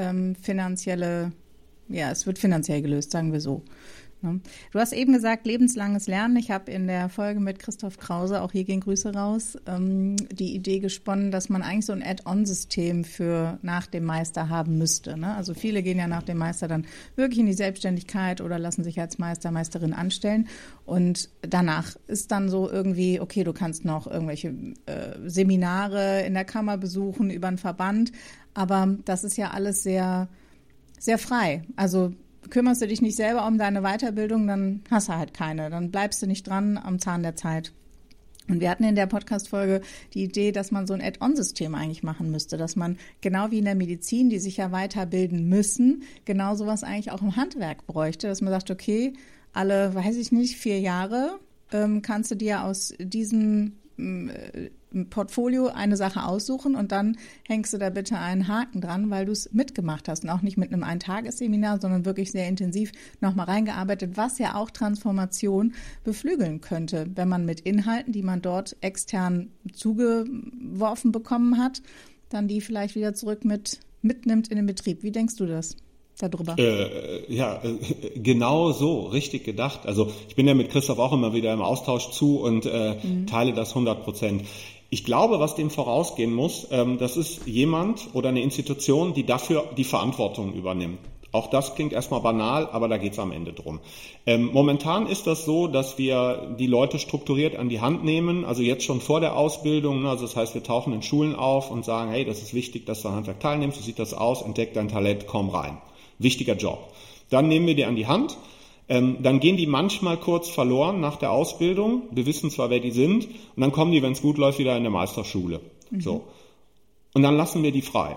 es wird finanziell gelöst, sagen wir so. Ne? Du hast eben gesagt, lebenslanges Lernen. Ich habe in der Folge mit Christoph Krause, auch hier gehen Grüße raus, die Idee gesponnen, dass man eigentlich so ein Add-on-System für nach dem Meister haben müsste. Ne? Also viele gehen ja nach dem Meister dann wirklich in die Selbstständigkeit oder lassen sich als Meister, Meisterin anstellen. Und danach ist dann so irgendwie, okay, du kannst noch irgendwelche Seminare in der Kammer besuchen über einen Verband. Aber das ist ja alles sehr, sehr frei. Also kümmerst du dich nicht selber um deine Weiterbildung, dann hast du halt keine. Dann bleibst du nicht dran am Zahn der Zeit. Und wir hatten in der Podcast-Folge die Idee, dass man so ein Add-on-System eigentlich machen müsste, dass man genau wie in der Medizin, die sich ja weiterbilden müssen, genau sowas eigentlich auch im Handwerk bräuchte, dass man sagt, okay, alle, 4 Jahre kannst du dir aus diesem Portfolio eine Sache aussuchen und dann hängst du da bitte einen Haken dran, weil du es mitgemacht hast und auch nicht mit einem Eintagesseminar, sondern wirklich sehr intensiv nochmal reingearbeitet, was ja auch Transformation beflügeln könnte, wenn man mit Inhalten, die man dort extern zugeworfen bekommen hat, dann die vielleicht wieder zurück mitnimmt in den Betrieb. Wie denkst du das? Darüber. Genau so, richtig gedacht. Also ich bin ja mit Christoph auch immer wieder im Austausch zu und teile das 100%. Ich glaube, was dem vorausgehen muss, das ist jemand oder eine Institution, die dafür die Verantwortung übernimmt. Auch das klingt erstmal banal, aber da geht's am Ende drum. Momentan ist das so, dass wir die Leute strukturiert an die Hand nehmen, also jetzt schon vor der Ausbildung. Also das heißt, wir tauchen in Schulen auf und sagen, hey, das ist wichtig, dass du an Handwerk teilnimmst, so sieht das aus, entdeck dein Talent, komm rein. Wichtiger Job. Dann nehmen wir die an die Hand. Dann gehen die manchmal kurz verloren nach der Ausbildung. Wir wissen zwar, wer die sind. Und dann kommen die, wenn es gut läuft, wieder in der Meisterschule. So. Und dann lassen wir die frei.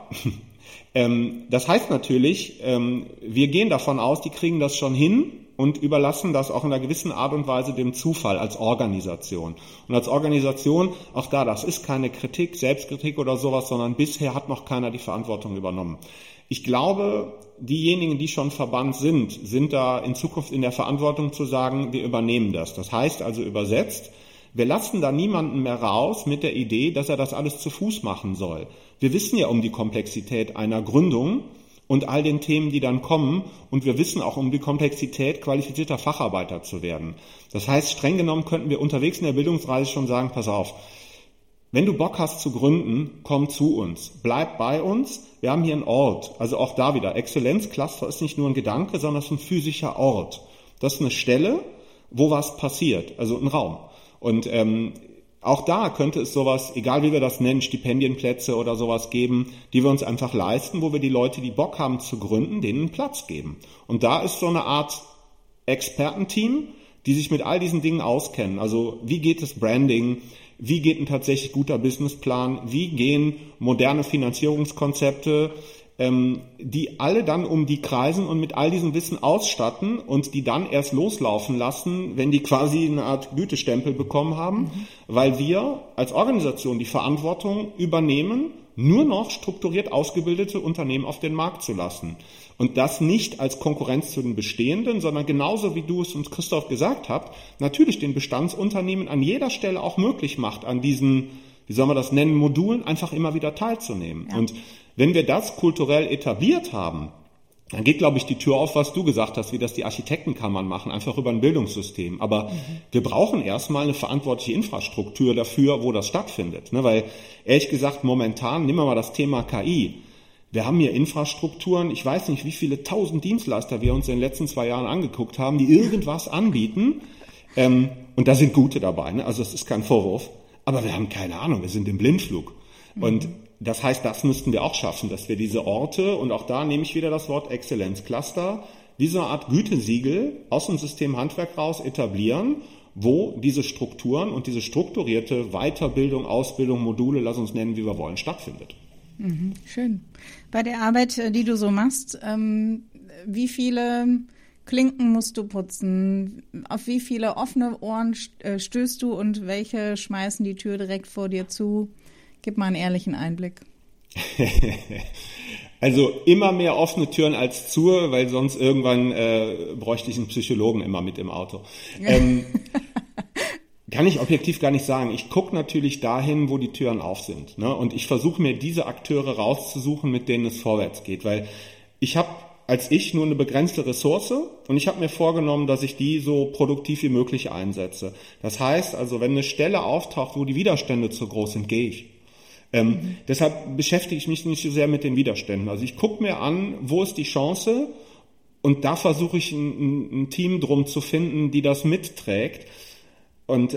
Das heißt natürlich, wir gehen davon aus, die kriegen das schon hin und überlassen das auch in einer gewissen Art und Weise dem Zufall als Organisation. Und als Organisation, auch da, das ist keine Kritik, Selbstkritik oder sowas, sondern bisher hat noch keiner die Verantwortung übernommen. Ich glaube, diejenigen, die schon Verband sind da in Zukunft in der Verantwortung zu sagen, wir übernehmen das. Das heißt also übersetzt, wir lassen da niemanden mehr raus mit der Idee, dass er das alles zu Fuß machen soll. Wir wissen ja um die Komplexität einer Gründung und all den Themen, die dann kommen. Und wir wissen auch um die Komplexität, qualifizierter Facharbeiter zu werden. Das heißt, streng genommen könnten wir unterwegs in der Bildungsreise schon sagen, pass auf, wenn du Bock hast zu gründen, komm zu uns, bleib bei uns. Wir haben hier einen Ort, also auch da wieder, Exzellenzcluster ist nicht nur ein Gedanke, sondern es ist ein physischer Ort. Das ist eine Stelle, wo was passiert, also ein Raum. Und auch da könnte es sowas, egal wie wir das nennen, Stipendienplätze oder sowas geben, die wir uns einfach leisten, wo wir die Leute, die Bock haben zu gründen, denen einen Platz geben. Und da ist so eine Art Expertenteam, die sich mit all diesen Dingen auskennen. Also wie geht das Branding? Wie geht ein tatsächlich guter Businessplan? Wie gehen moderne Finanzierungskonzepte, die alle dann um die kreisen und mit all diesem Wissen ausstatten und die dann erst loslaufen lassen, wenn die quasi eine Art Gütestempel bekommen haben, weil wir als Organisation die Verantwortung übernehmen, nur noch strukturiert ausgebildete Unternehmen auf den Markt zu lassen. Und das nicht als Konkurrenz zu den bestehenden, sondern genauso wie du es uns, Christoph, gesagt habt, natürlich den Bestandsunternehmen an jeder Stelle auch möglich macht, an diesen, wie soll man das nennen, Modulen einfach immer wieder teilzunehmen. Ja. Und wenn wir das kulturell etabliert haben, dann geht, glaube ich, die Tür auf, was du gesagt hast, wie das die Architektenkammern machen, einfach über ein Bildungssystem. Aber wir brauchen erstmal eine verantwortliche Infrastruktur dafür, wo das stattfindet. Weil, ehrlich gesagt, momentan, nehmen wir mal das Thema KI. Wir haben hier Infrastrukturen, ich weiß nicht, wie viele 1000 Dienstleister wir uns in den letzten 2 Jahren angeguckt haben, die irgendwas anbieten. Und da sind gute dabei, ne? Also das ist kein Vorwurf. Aber wir haben keine Ahnung, wir sind im Blindflug. Und das heißt, das müssten wir auch schaffen, dass wir diese Orte, und auch da nehme ich wieder das Wort Exzellenzcluster, wie so eine Art Gütesiegel aus dem System Handwerk raus etablieren, wo diese Strukturen und diese strukturierte Weiterbildung, Ausbildung, Module, lass uns nennen, wie wir wollen, stattfindet. Schön. Bei der Arbeit, die du so machst, wie viele Klinken musst du putzen? Auf wie viele offene Ohren stößt du und welche schmeißen die Tür direkt vor dir zu? Gib mal einen ehrlichen Einblick. Also immer mehr offene Türen als zu, weil sonst irgendwann bräuchte ich einen Psychologen immer mit im Auto. Kann ich objektiv gar nicht sagen. Ich gucke natürlich dahin, wo die Türen auf sind, ne? Und ich versuche mir diese Akteure rauszusuchen, mit denen es vorwärts geht, weil ich habe als ich nur eine begrenzte Ressource und ich habe mir vorgenommen, dass ich die so produktiv wie möglich einsetze. Das heißt also, wenn eine Stelle auftaucht, wo die Widerstände zu groß sind, gehe ich. Deshalb beschäftige ich mich nicht so sehr mit den Widerständen. Also ich gucke mir an, wo ist die Chance und da versuche ich ein Team drum zu finden, die das mitträgt. Und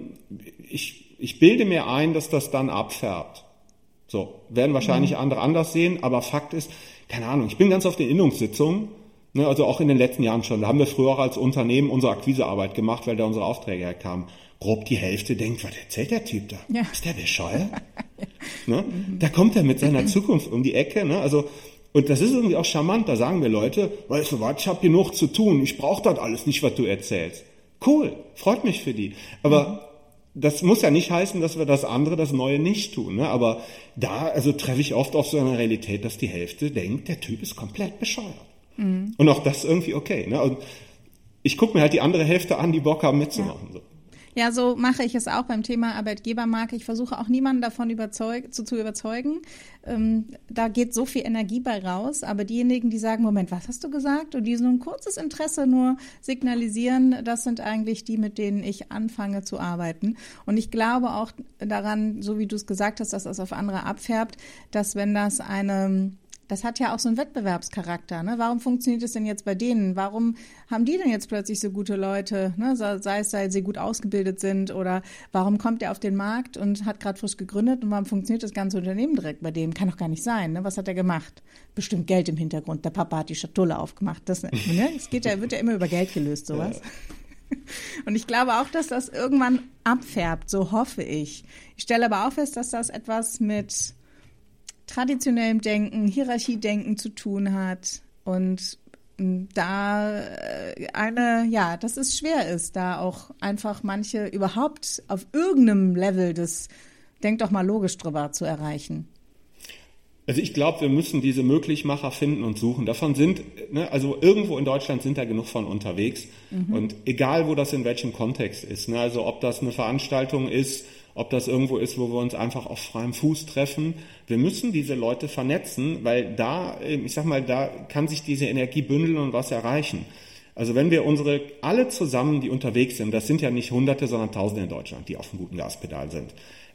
ich bilde mir ein, dass das dann abfärbt. So, werden wahrscheinlich andere anders sehen, aber Fakt ist, keine Ahnung, ich bin ganz oft in Innungssitzungen, ne, also auch in den letzten Jahren schon. Da haben wir früher auch als Unternehmen unsere Akquisearbeit gemacht, weil da unsere Aufträge herkamen. Grob die Hälfte denkt, was erzählt der Typ da? Ja. Ist der bescheuert? Ne? Da kommt er mit seiner Zukunft um die Ecke. Ne? Also, und das ist irgendwie auch charmant. Da sagen wir Leute, weißt du was, ich habe genug zu tun. Ich brauche das alles nicht, was du erzählst. Cool, freut mich für die. Aber das muss ja nicht heißen, dass wir das andere, das Neue nicht tun. Ne? Aber da also treffe ich oft auf so eine Realität, dass die Hälfte denkt, der Typ ist komplett bescheuert. Mhm. Und auch das irgendwie okay. Ne? Und ich gucke mir halt die andere Hälfte an, die Bock haben mitzumachen. Ja. So. Ja, so mache ich es auch beim Thema Arbeitgebermarke. Ich versuche auch niemanden davon zu überzeugen. Da geht so viel Energie bei raus. Aber diejenigen, die sagen, Moment, was hast du gesagt? Und die so ein kurzes Interesse nur signalisieren, das sind eigentlich die, mit denen ich anfange zu arbeiten. Und ich glaube auch daran, so wie du es gesagt hast, dass das auf andere abfärbt, dass wenn das hat ja auch so einen Wettbewerbscharakter. Ne? Warum funktioniert es denn jetzt bei denen? Warum haben die denn jetzt plötzlich so gute Leute? Ne? Sei es, weil sie gut ausgebildet sind oder warum kommt er auf den Markt und hat gerade frisch gegründet und warum funktioniert das ganze Unternehmen direkt bei dem? Kann doch gar nicht sein. Ne? Was hat er gemacht? Bestimmt Geld im Hintergrund. Der Papa hat die Schatulle aufgemacht. Es wird ja immer über Geld gelöst, sowas. Ja. Und ich glaube auch, dass das irgendwann abfärbt. So hoffe ich. Ich stelle aber auch fest, dass das etwas mit traditionellem Denken, Hierarchiedenken zu tun hat und dass es schwer ist, da auch einfach manche überhaupt auf irgendeinem Level des Denk doch mal logisch drüber zu erreichen. Also ich glaube, wir müssen diese Möglichmacher finden und suchen. Davon sind, also irgendwo in Deutschland sind da genug von unterwegs. Mhm. Und egal, wo das in welchem Kontext ist, also ob das eine Veranstaltung ist, ob das irgendwo ist, wo wir uns einfach auf freiem Fuß treffen. Wir müssen diese Leute vernetzen, weil da kann sich diese Energie bündeln und was erreichen. Also wenn wir alle zusammen, die unterwegs sind, das sind ja nicht Hunderte, sondern Tausende in Deutschland, die auf einem guten Gaspedal sind,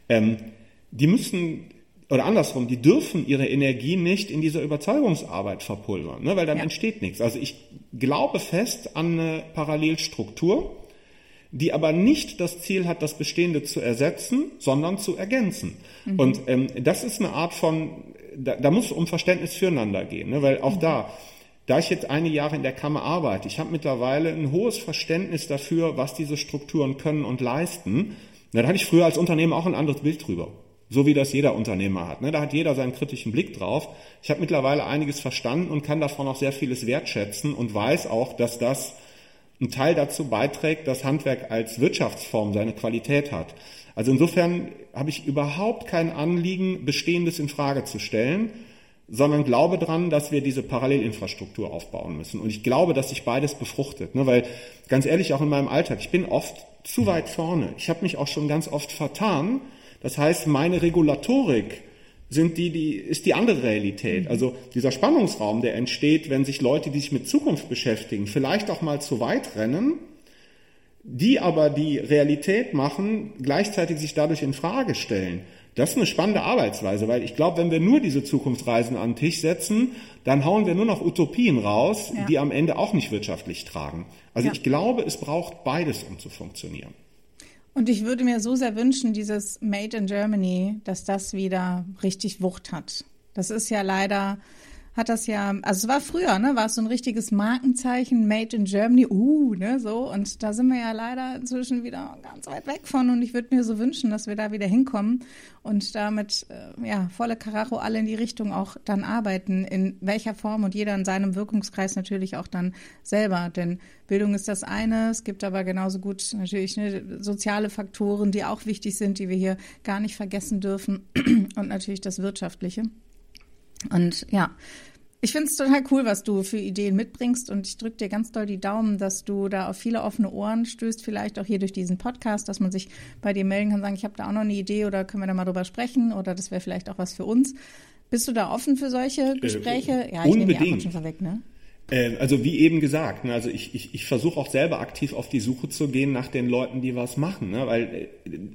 die müssen, oder andersrum, die dürfen ihre Energie nicht in dieser Überzeugungsarbeit verpulvern, ne, weil dann entsteht nichts. Also ich glaube fest an eine Parallelstruktur, die aber nicht das Ziel hat, das Bestehende zu ersetzen, sondern zu ergänzen. Mhm. Und das ist eine Art von, da muss es um Verständnis füreinander gehen, ne? Weil auch da ich jetzt einige Jahre in der Kammer arbeite, ich habe mittlerweile ein hohes Verständnis dafür, was diese Strukturen können und leisten. Na, da hatte ich früher als Unternehmer auch ein anderes Bild drüber, so wie das jeder Unternehmer hat. Ne? Da hat jeder seinen kritischen Blick drauf. Ich habe mittlerweile einiges verstanden und kann davon auch sehr vieles wertschätzen und weiß auch, dass das ein Teil dazu beiträgt, dass Handwerk als Wirtschaftsform seine Qualität hat. Also insofern habe ich überhaupt kein Anliegen, Bestehendes in Frage zu stellen, sondern glaube dran, dass wir diese Parallelinfrastruktur aufbauen müssen. Und ich glaube, dass sich beides befruchtet. Ne? Weil, ganz ehrlich, auch in meinem Alltag, ich bin oft zu weit vorne. Ich habe mich auch schon ganz oft vertan. Das heißt, meine Regulatorik ist die andere Realität. Also dieser Spannungsraum, der entsteht, wenn sich Leute, die sich mit Zukunft beschäftigen, vielleicht auch mal zu weit rennen, die aber die Realität machen, gleichzeitig sich dadurch in Frage stellen. Das ist eine spannende Arbeitsweise, weil ich glaube, wenn wir nur diese Zukunftsreisen an den Tisch setzen, dann hauen wir nur noch Utopien raus, die am Ende auch nicht wirtschaftlich tragen. Also ich glaube, es braucht beides, um zu funktionieren. Und ich würde mir so sehr wünschen, dieses Made in Germany, dass das wieder richtig Wucht hat. Das ist ja leider, also es war früher, ne, war es so ein richtiges Markenzeichen, Made in Germany, so. Und da sind wir ja leider inzwischen wieder ganz weit weg von. Und ich würde mir so wünschen, dass wir da wieder hinkommen und damit, volle Karacho alle in die Richtung auch dann arbeiten, in welcher Form und jeder in seinem Wirkungskreis natürlich auch dann selber. Denn Bildung ist das eine, es gibt aber genauso gut natürlich soziale Faktoren, die auch wichtig sind, die wir hier gar nicht vergessen dürfen und natürlich das Wirtschaftliche. Und ja, ich finde es total cool, was du für Ideen mitbringst und ich drücke dir ganz doll die Daumen, dass du da auf viele offene Ohren stößt, vielleicht auch hier durch diesen Podcast, dass man sich bei dir melden kann, sagen, ich habe da auch noch eine Idee oder können wir da mal drüber sprechen oder das wäre vielleicht auch was für uns. Bist du da offen für solche Gespräche? Ja, ich nehme die Antwort schon vorweg, ne? Also wie eben gesagt, also ich versuche auch selber aktiv auf die Suche zu gehen nach den Leuten, die was machen, ne? Weil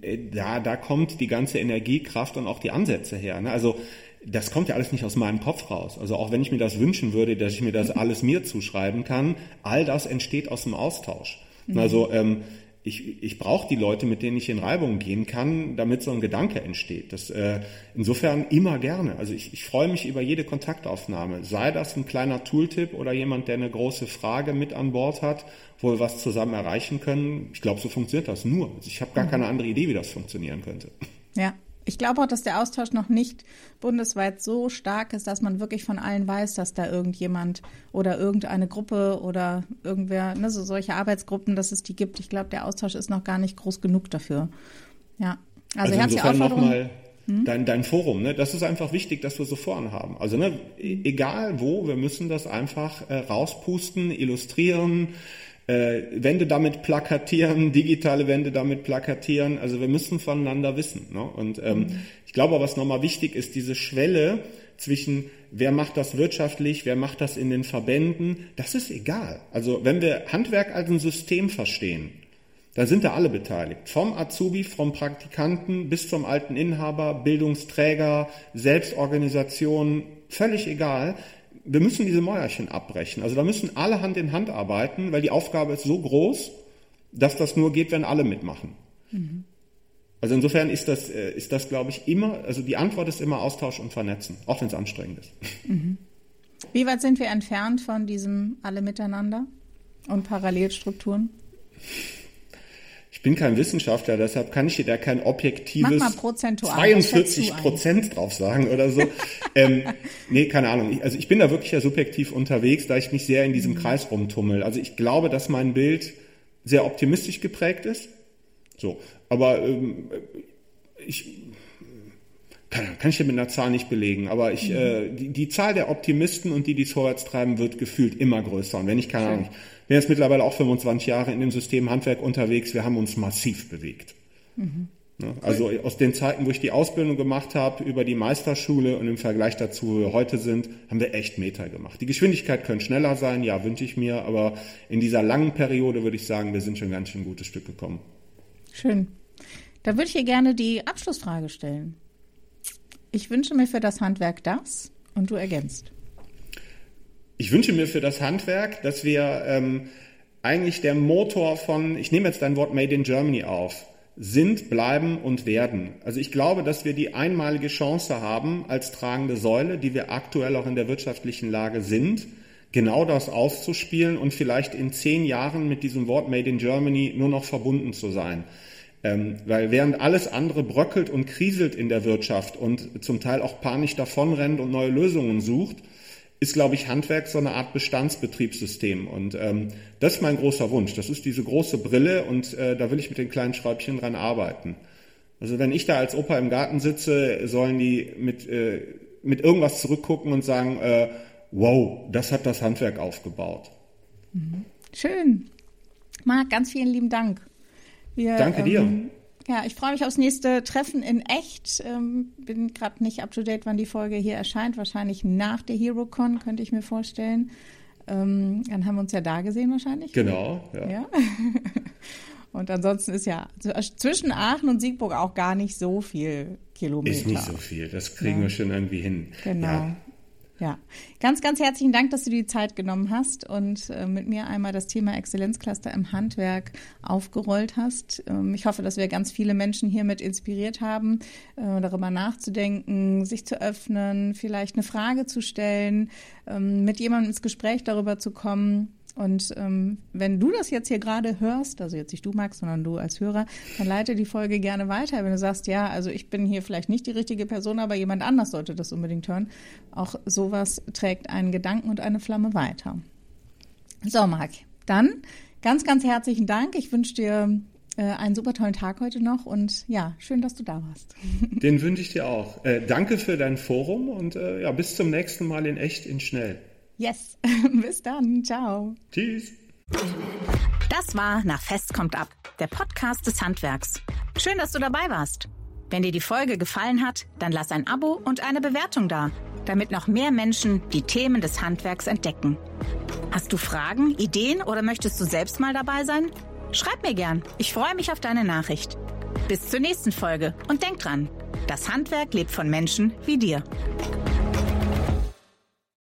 da kommt die ganze Energiekraft und auch die Ansätze her. Ne? Also das kommt ja alles nicht aus meinem Kopf raus. Also auch wenn ich mir das wünschen würde, dass ich mir das alles mir zuschreiben kann, all das entsteht aus dem Austausch. Mhm. Also ich brauche die Leute, mit denen ich in Reibung gehen kann, damit so ein Gedanke entsteht. Das insofern immer gerne. Also ich freue mich über jede Kontaktaufnahme. Sei das ein kleiner Tooltip oder jemand, der eine große Frage mit an Bord hat, wo wir was zusammen erreichen können. Ich glaube, so funktioniert das nur. Also ich habe gar keine andere Idee, wie das funktionieren könnte. Ja. Ich glaube auch, dass der Austausch noch nicht bundesweit so stark ist, dass man wirklich von allen weiß, dass da irgendjemand oder irgendeine Gruppe oder irgendwer, ne, so solche Arbeitsgruppen, dass es die gibt. Ich glaube, der Austausch ist noch gar nicht groß genug dafür. Ja, also insofern nochmal dein Forum, ne? Das ist einfach wichtig, dass wir so vorhaben. Also ne, egal wo, wir müssen das einfach rauspusten, illustrieren, Wände damit plakatieren, digitale Wände damit plakatieren. Also wir müssen voneinander wissen. Ne? Und ich glaube, was nochmal wichtig ist, diese Schwelle zwischen wer macht das wirtschaftlich, wer macht das in den Verbänden, das ist egal. Also wenn wir Handwerk als ein System verstehen, dann sind da alle beteiligt. Vom Azubi, vom Praktikanten bis zum alten Inhaber, Bildungsträger, Selbstorganisation, völlig egal. Wir müssen diese Mäuerchen abbrechen. Also da müssen alle Hand in Hand arbeiten, weil die Aufgabe ist so groß, dass das nur geht, wenn alle mitmachen. Mhm. Also insofern ist das, glaube ich, immer, also die Antwort ist immer Austausch und Vernetzen, auch wenn es anstrengend ist. Mhm. Wie weit sind wir entfernt von diesem alle miteinander und Parallelstrukturen? Ich bin kein Wissenschaftler, deshalb kann ich dir da kein objektives 42% drauf sagen oder so. Nee, keine Ahnung. Ich bin da wirklich ja subjektiv unterwegs, da ich mich sehr in diesem Kreis rumtummel. Also ich glaube, dass mein Bild sehr optimistisch geprägt ist. So, aber kann ich dir mit einer Zahl nicht belegen, aber die Zahl der Optimisten und die es vorwärts treiben, wird gefühlt immer größer. Und wenn ich keine Ahnung, ich bin jetzt mittlerweile auch 25 Jahre in dem System Handwerk unterwegs, wir haben uns massiv bewegt. Mhm. Ja, also aus den Zeiten, wo ich die Ausbildung gemacht habe, über die Meisterschule und im Vergleich dazu, wo wir heute sind, haben wir echt Meter gemacht. Die Geschwindigkeit könnte schneller sein, ja, wünsche ich mir, aber in dieser langen Periode würde ich sagen, wir sind schon ganz schön ein gutes Stück gekommen. Schön. Da würde ich hier gerne die Abschlussfrage stellen. Ich wünsche mir für das Handwerk das und du ergänzt. Ich wünsche mir für das Handwerk, dass wir eigentlich der Motor von, ich nehme jetzt dein Wort Made in Germany auf, sind, bleiben und werden. Also ich glaube, dass wir die einmalige Chance haben, als tragende Säule, die wir aktuell auch in der wirtschaftlichen Lage sind, genau das auszuspielen und vielleicht in 10 Jahren mit diesem Wort Made in Germany nur noch verbunden zu sein. Weil während alles andere bröckelt und kriselt in der Wirtschaft und zum Teil auch panisch davonrennt und neue Lösungen sucht, ist, glaube ich, Handwerk so eine Art Bestandsbetriebssystem. Und das ist mein großer Wunsch. Das ist diese große Brille und da will ich mit den kleinen Schräubchen dran arbeiten. Also wenn ich da als Opa im Garten sitze, sollen die mit irgendwas zurückgucken und sagen, wow, das hat das Handwerk aufgebaut. Schön. Marc, ganz vielen lieben Dank. Danke dir. Ja, ich freue mich aufs nächste Treffen in echt. Bin gerade nicht up to date, wann die Folge hier erscheint. Wahrscheinlich nach der HeroCon, könnte ich mir vorstellen. Dann haben wir uns ja da gesehen wahrscheinlich. Genau, ja. Und ansonsten ist ja zwischen Aachen und Siegburg auch gar nicht so viel Kilometer. Ist nicht so viel, das kriegen wir schon irgendwie hin. Genau. Ja, ganz, ganz herzlichen Dank, dass du die Zeit genommen hast und mit mir einmal das Thema Exzellenzcluster im Handwerk aufgerollt hast. Ich hoffe, dass wir ganz viele Menschen hiermit inspiriert haben, darüber nachzudenken, sich zu öffnen, vielleicht eine Frage zu stellen, mit jemandem ins Gespräch darüber zu kommen. Und wenn du das jetzt hier gerade hörst, also jetzt nicht du, Max, sondern du als Hörer, dann leite die Folge gerne weiter. Wenn du sagst, ja, also ich bin hier vielleicht nicht die richtige Person, aber jemand anders sollte das unbedingt hören. Auch sowas trägt einen Gedanken und eine Flamme weiter. So, Marc, dann ganz, ganz herzlichen Dank. Ich wünsche dir einen super tollen Tag heute noch und ja, schön, dass du da warst. Den wünsche ich dir auch. Danke für dein Forum und bis zum nächsten Mal in echt, in schnell. Yes, bis dann, ciao. Tschüss. Das war Nach Fest kommt ab, der Podcast des Handwerks. Schön, dass du dabei warst. Wenn dir die Folge gefallen hat, dann lass ein Abo und eine Bewertung da, damit noch mehr Menschen die Themen des Handwerks entdecken. Hast du Fragen, Ideen oder möchtest du selbst mal dabei sein? Schreib mir gern. Ich freue mich auf deine Nachricht. Bis zur nächsten Folge und denk dran, das Handwerk lebt von Menschen wie dir.